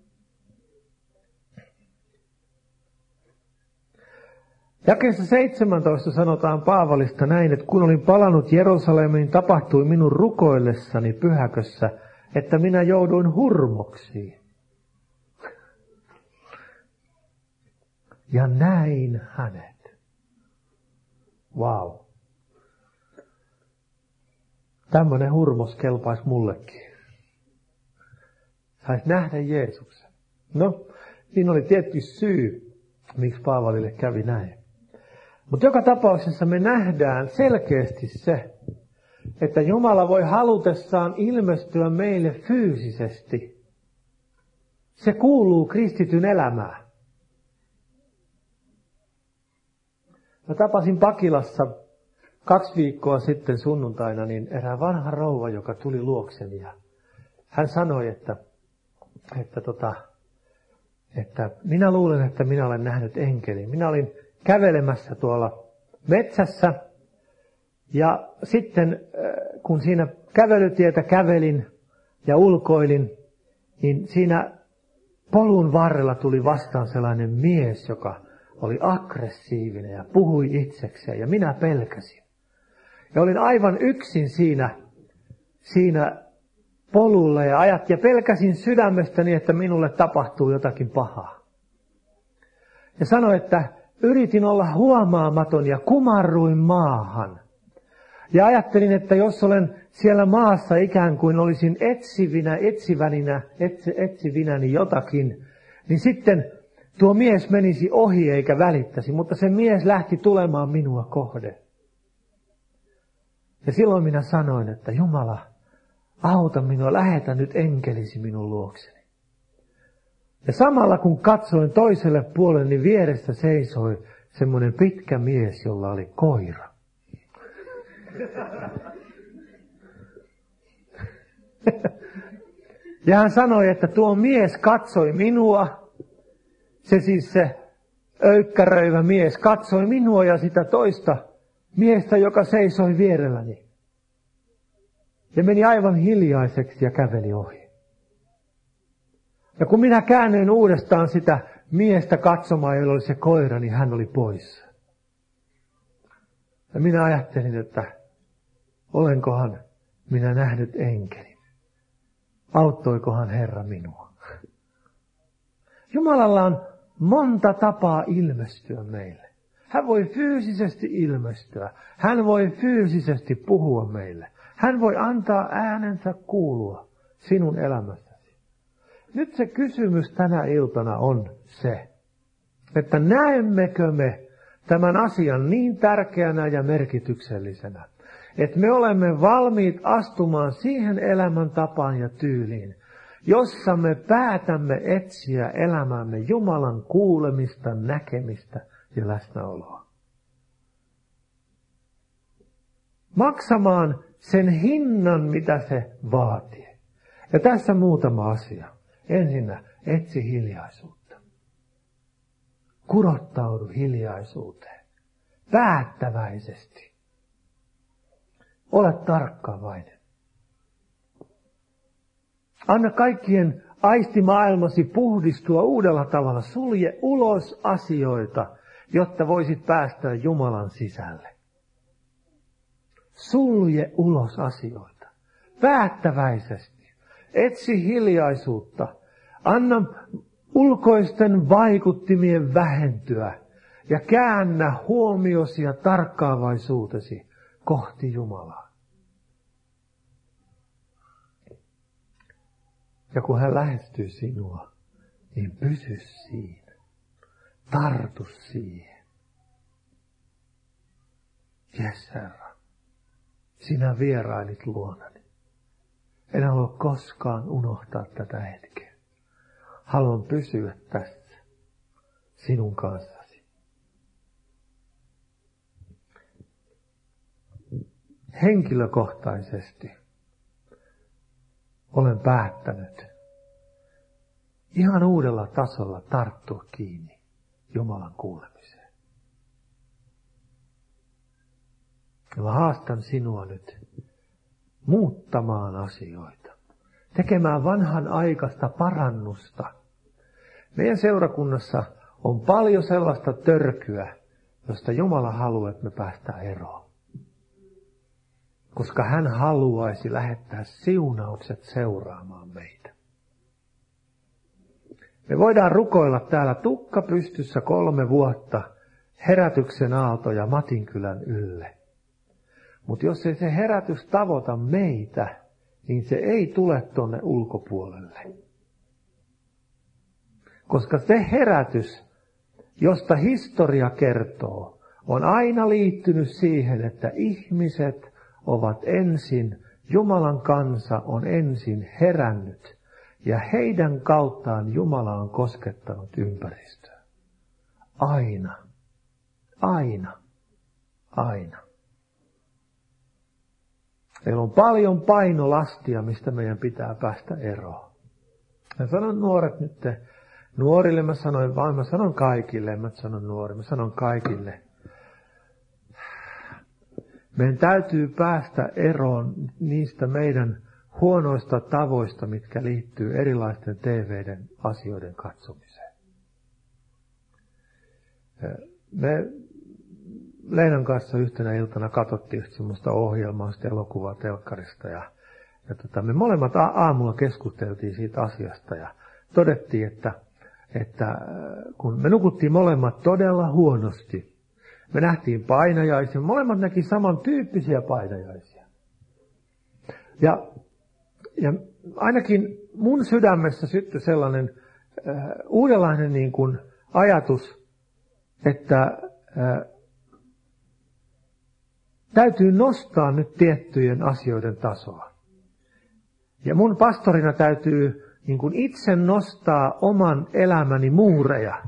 Jakeessa 17 sanotaan Paavalista näin, että kun olin palannut Jerusalemiin, tapahtui minun rukoillessani pyhäkössä, että minä jouduin hurmoksiin. Ja näin hänet. Vau. Wow. Tämmöinen hurmos kelpaisi mullekin. Sais nähdä Jeesuksen. No, siinä oli tietty syy, miksi Paavalille kävi näin. Mutta joka tapauksessa me nähdään selkeästi se, että Jumala voi halutessaan ilmestyä meille fyysisesti. Se kuuluu kristityn elämään. Mä tapasin Pakilassa 2 viikkoa sitten sunnuntaina niin erään vanha rouva, joka tuli luokseni. Ja hän sanoi, että minä luulen, että minä olen nähnyt enkelin. Minä olin kävelemässä tuolla metsässä ja sitten kun siinä kävelytietä kävelin ja ulkoilin, niin siinä polun varrella tuli vastaan sellainen mies, joka oli aggressiivinen ja puhui itsekseen ja minä pelkäsin. Ja olin aivan yksin siinä polulla ja pelkäsin sydämestäni, että minulle tapahtuu jotakin pahaa. Ja sanoi, että yritin olla huomaamaton ja kumarruin maahan. Ja ajattelin, että jos olen siellä maassa ikään kuin olisin etsivinäni jotakin, niin sitten tuo mies menisi ohi eikä välittäisi, mutta se mies lähti tulemaan minua kohden. Ja silloin minä sanoin, että Jumala, auta minua, lähetä nyt enkelisi minun luokseni. Ja samalla kun katsoin toiselle puolelle, niin vieressä seisoi semmoinen pitkä mies, jolla oli koira. Ja hän sanoi, että tuo mies katsoi minua, se öykkäröivä mies katsoi minua ja sitä toista miestä, joka seisoi vierelläni. Ja meni aivan hiljaiseksi ja käveli ohi. Ja kun minä käännyin uudestaan sitä miestä katsomaan, jolla oli se koira, niin hän oli poissa. Ja minä ajattelin, että olenkohan minä nähnyt enkelin. Auttoikohan Herra minua? Jumalalla on monta tapaa ilmestyä meille. Hän voi fyysisesti ilmestyä. Hän voi fyysisesti puhua meille. Hän voi antaa äänensä kuulua sinun elämässäsi. Nyt se kysymys tänä iltana on se, että näemmekö me tämän asian niin tärkeänä ja merkityksellisenä, että me olemme valmiit astumaan siihen elämäntapaan ja tyyliin, jossa me päätämme etsiä elämämme Jumalan kuulemista, näkemistä ja läsnäoloa. Maksamaan sen hinnan, mitä se vaatii. Ja tässä muutama asia. Ensinnä, etsi hiljaisuutta. Kurottaudu hiljaisuuteen. Päättäväisesti. Ole tarkkaavainen. Anna kaikkien aistimaailmasi puhdistua uudella tavalla. Sulje ulos asioita, jotta voisit päästä Jumalan sisälle. Sulje ulos asioita. Päättäväisesti. Etsi hiljaisuutta. Anna ulkoisten vaikuttimien vähentyä. Ja käännä huomiosi ja tarkkaavaisuutesi kohti Jumalaa. Ja kun hän lähestyy sinua, niin pysy siinä. Tartu siihen. Jes, Herra, sinä vierailit luonani. En halua koskaan unohtaa tätä hetkeä. Haluan pysyä tässä sinun kanssasi. Henkilökohtaisesti olen päättänyt ihan uudella tasolla tarttua kiinni Jumalan kuulemiseen. Ja mä haastan sinua nyt muuttamaan asioita, tekemään vanhan aikaista parannusta. Meidän seurakunnassa on paljon sellaista törkyä, josta Jumala haluaa, että me päästään eroon. Koska hän haluaisi lähettää siunaukset seuraamaan meitä. Me voidaan rukoilla täällä tukka pystyssä 3 vuotta herätyksen aaltoja Matinkylän ylle. Mutta jos ei se herätys tavoita meitä, niin se ei tule tuonne ulkopuolelle. Koska se herätys, josta historia kertoo, on aina liittynyt siihen, että ihmiset ovat ensin, Jumalan kansa on ensin herännyt, ja heidän kauttaan Jumala on koskettanut ympäristöä. Aina. Aina. Aina. Meillä on paljon painolastia, mistä meidän pitää päästä eroon. Mä sanon nuoret nyt, nuorille mä sanon kaikille, mä sanon nuorille, mä sanon kaikille. Meidän täytyy päästä eroon niistä meidän huonoista tavoista, mitkä liittyy erilaisten TV:den asioiden katsomiseen. Me Leinan kanssa yhtenä iltana katsottiin semmoista ohjelmaa, sitä elokuvaa telkkarista. Ja me molemmat aamulla keskusteltiin siitä asiasta ja todettiin, että kun me nukuttiin molemmat todella huonosti, me nähtiin painajaisia, molemmat näki samantyyppisiä painajaisia. Ja ainakin mun sydämessä syttyi sellainen uudenlainen niin kuin ajatus, että täytyy nostaa nyt tiettyjen asioiden tasoa. Ja mun pastorina täytyy niin kuin itse nostaa oman elämäni muureja,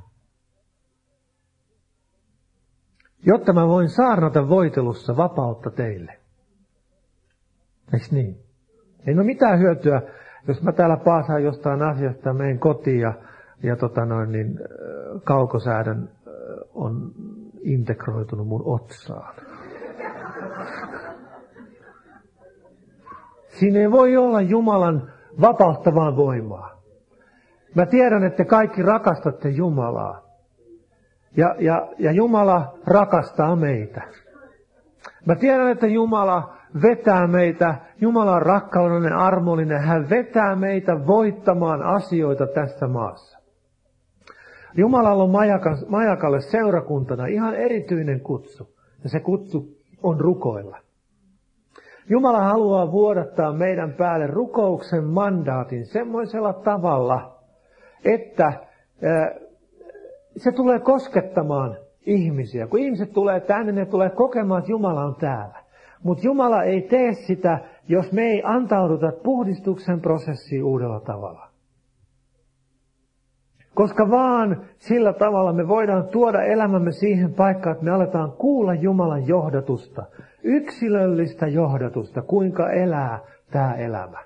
jotta mä voin saarnata voitelussa vapautta teille. Eiks niin? Ei ole mitään hyötyä, jos mä täällä paasaan jostain asiasta, menen kotiin ja kaukosäädön on integroitunut mun otsaan. Siinä ei voi olla Jumalan vapauttavaa voimaa. Mä tiedän, että kaikki rakastatte Jumalaa. Ja Jumala rakastaa meitä. Mä tiedän, että Jumala vetää meitä, Jumala on rakkaudellinen, armollinen, hän vetää meitä voittamaan asioita tässä maassa. Jumalalla on Majakalle seurakuntana ihan erityinen kutsu, ja se kutsu on rukoilla. Jumala haluaa vuodattaa meidän päälle rukouksen mandaatin semmoisella tavalla, että se tulee koskettamaan ihmisiä. Kun ihmiset tulee tänne, ne tulee kokemaan, että Jumala on täällä. Mutta Jumala ei tee sitä, jos me ei antauduta puhdistuksen prosessiin uudella tavalla. Koska vaan sillä tavalla me voidaan tuoda elämämme siihen paikkaan, että me aletaan kuulla Jumalan johdatusta. Yksilöllistä johdatusta, kuinka elää tämä elämä.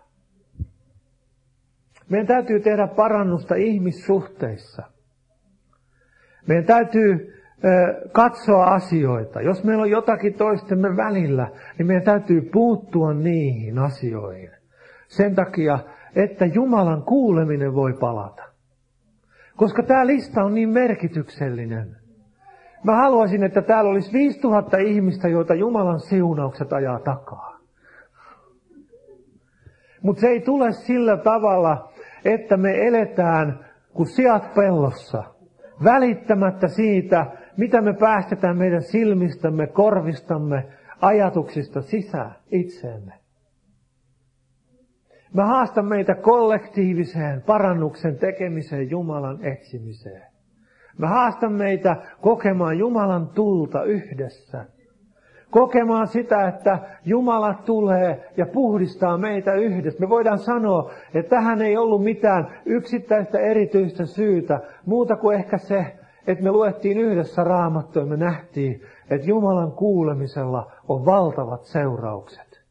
Meidän täytyy tehdä parannusta ihmissuhteissa. Meidän täytyy katsoa asioita. Jos meillä on jotakin toistemme välillä, niin meidän täytyy puuttua niihin asioihin. Sen takia, että Jumalan kuuleminen voi palata. Koska tämä lista on niin merkityksellinen. Mä haluaisin, että täällä olisi 5000 ihmistä, joita Jumalan siunaukset ajaa takaa. Mutta se ei tule sillä tavalla, että me eletään kuin siat pellossa, välittämättä siitä, mitä me päästetään meidän silmistämme, korvistamme, ajatuksista sisään itseemme. Mä haastan meitä kollektiiviseen parannuksen tekemiseen, Jumalan etsimiseen. Mä haastan meitä kokemaan Jumalan tulta yhdessä. Kokemaan sitä, että Jumala tulee ja puhdistaa meitä yhdessä. Me voidaan sanoa, että tähän ei ollut mitään yksittäistä erityistä syytä, muuta kuin ehkä se, että me luettiin yhdessä Raamattua ja me nähtiin, että Jumalan kuulemisella on valtavat seuraukset.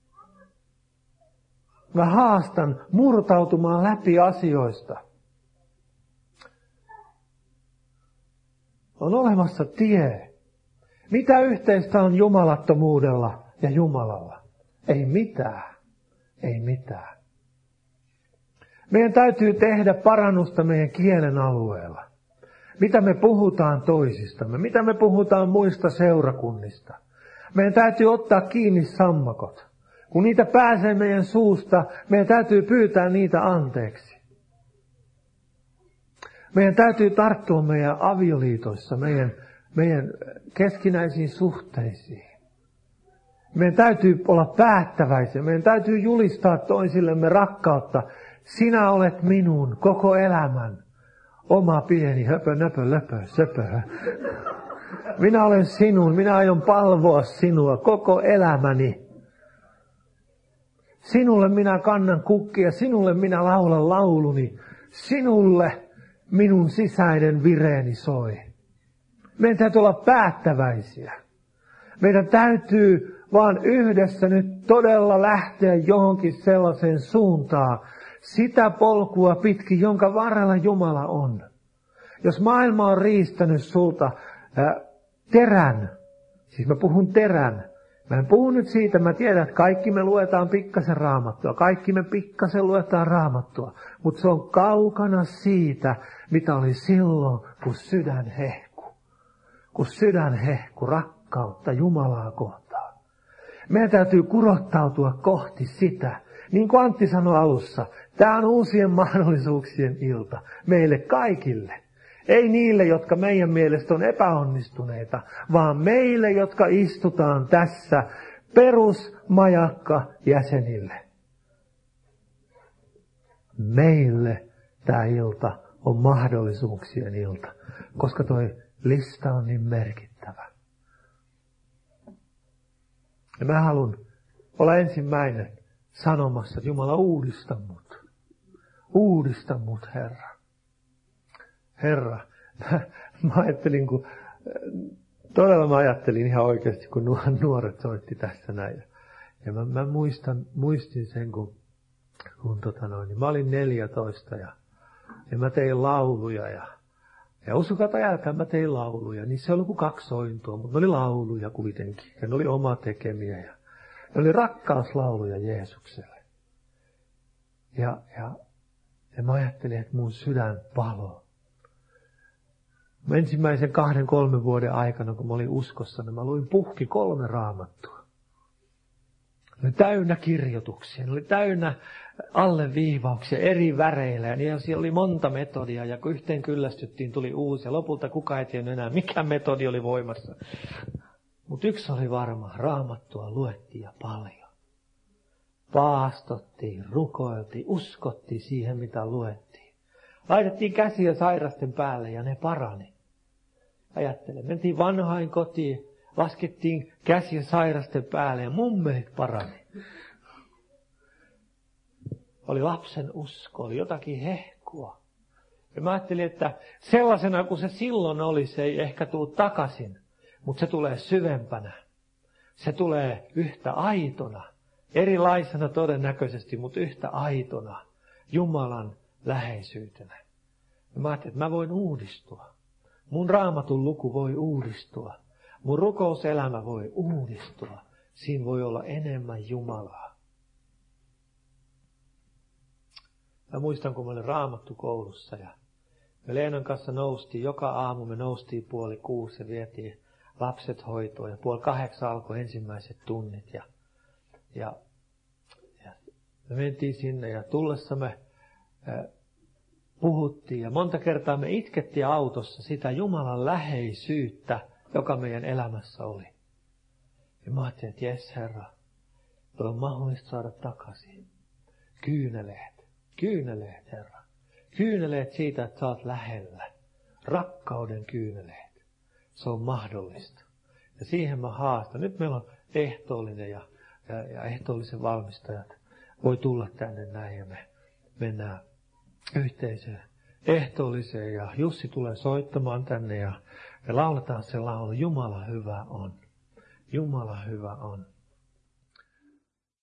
Mä haastan murtautumaan läpi asioista. On olemassa tie. Mitä yhteistä on jumalattomuudella ja Jumalalla? Ei mitään. Ei mitään. Meidän täytyy tehdä parannusta meidän kielen alueella. Mitä me puhutaan toisistamme? Mitä me puhutaan muista seurakunnista? Meidän täytyy ottaa kiinni sammakot. Kun niitä pääsee meidän suusta, meidän täytyy pyytää niitä anteeksi. Meidän täytyy tarttua meidän avioliitoissa, meidän keskinäisiin suhteisiin. Meidän täytyy olla päättäväisiä. Meidän täytyy julistaa toisillemme rakkautta. Sinä olet minun koko elämän oma pieni höpö, nöpö, löpö, söpö. Minä olen sinun, minä aion palvoa sinua koko elämäni. Sinulle minä kannan kukkia, sinulle minä laulan lauluni. Sinulle minun sisäinen vireeni soi. Meidän täytyy olla päättäväisiä. Meidän täytyy vaan yhdessä nyt todella lähteä johonkin sellaiseen suuntaan, sitä polkua pitkin, jonka varrella Jumala on. Jos maailma on riistänyt sulta terän, siis mä puhun terän, mä en puhu nyt siitä, mä tiedän, että kaikki me luetaan pikkasen Raamattua, kaikki me pikkasen luetaan Raamattua, mutta se on kaukana siitä, mitä oli silloin, kun sydän hehku. Kun sydän hehku rakkautta Jumalaa kohtaan. Meidän täytyy kurottautua kohti sitä. Niin kuin Antti sanoi alussa, tämä on uusien mahdollisuuksien ilta meille kaikille. Ei niille, jotka meidän mielestä on epäonnistuneita, vaan meille, jotka istutaan tässä perusmajakka jäsenille. Meille tämä ilta on mahdollisuuksien ilta, koska toi lista on niin merkittävä. Ja mä haluan olla ensimmäinen sanomassa, että Jumala uudista mut. Uudista mut, Herra. Herra, mä ajattelin ihan oikeasti, kun nuoret soitti tässä näin. Ja mä muistin sen, kun mä olin 14 ja mä tein lauluja ja uskokaa tai älkää, mä tein lauluja. Niin se oli kuin 2 sointua, mutta ne oli lauluja kuitenkin. Ja ne oli oma tekemiä ja ne oli rakkauslauluja Jeesukselle. Ja mä ajattelin, että mun sydän paloi. Mä ensimmäisen 2-3 vuoden aikana, kun mä olin uskossa, niin mä luin puhki 3 raamattua. Ne oli täynnä kirjoituksia, ne oli täynnä alleviivauksia eri väreillä. Ja siellä oli monta metodia, ja kun yhteen kyllästyttiin, tuli uusi. Ja lopulta kukaan ei tiennyt enää, mikä metodi oli voimassa. Mutta yksi oli varma, raamattua luettiin ja paljon. Paastottiin, rukoiltiin, uskottiin siihen, mitä luettiin. Laitettiin käsiä sairasten päälle ja ne parani. Ajattele, mentiin vanhain kotiin, laskettiin käsiä sairasten päälle ja mummelit parani. Oli lapsen usko, oli jotakin hehkua. Ja mä ajattelin, että sellaisena kuin se silloin oli, se ei ehkä tule takaisin, mutta se tulee syvempänä. Se tulee yhtä aitona, erilaisena todennäköisesti, mutta yhtä aitona, Jumalan läheisyytenä. Ja mä ajattelin, että mä voin uudistua. Mun raamatun luku voi uudistua. Mun rukouselämä voi uudistua. Siinä voi olla enemmän Jumalaa. Mä muistan, kun mä olin raamattukoulussa ja me Leenan kanssa noustiin. Joka aamu me noustiin 7:30 ja vietiin lapset hoitoon. Ja 7:30 alkoi ensimmäiset tunnit. Ja me mentiin sinne ja tullessa me puhuttiin. Ja monta kertaa me itkettiin autossa sitä Jumalan läheisyyttä, joka meidän elämässä oli. Ja mä ajattelin, että jes Herra, toi on mahdollista saada takaisin. Kyyneleet Herra. Kyyneleet siitä, että sä oot lähellä. rakkauden kyyneleet. Se on mahdollista. Ja siihen mä haastan. Nyt meillä on ehtoollinen ja ehtoollisen valmistajat voi tulla tänne näin ja me mennään yhteiseen ehtoolliseen ja Jussi tulee soittamaan tänne ja me lauletaan se laulu. Jumala hyvä on. Jumala hyvä on.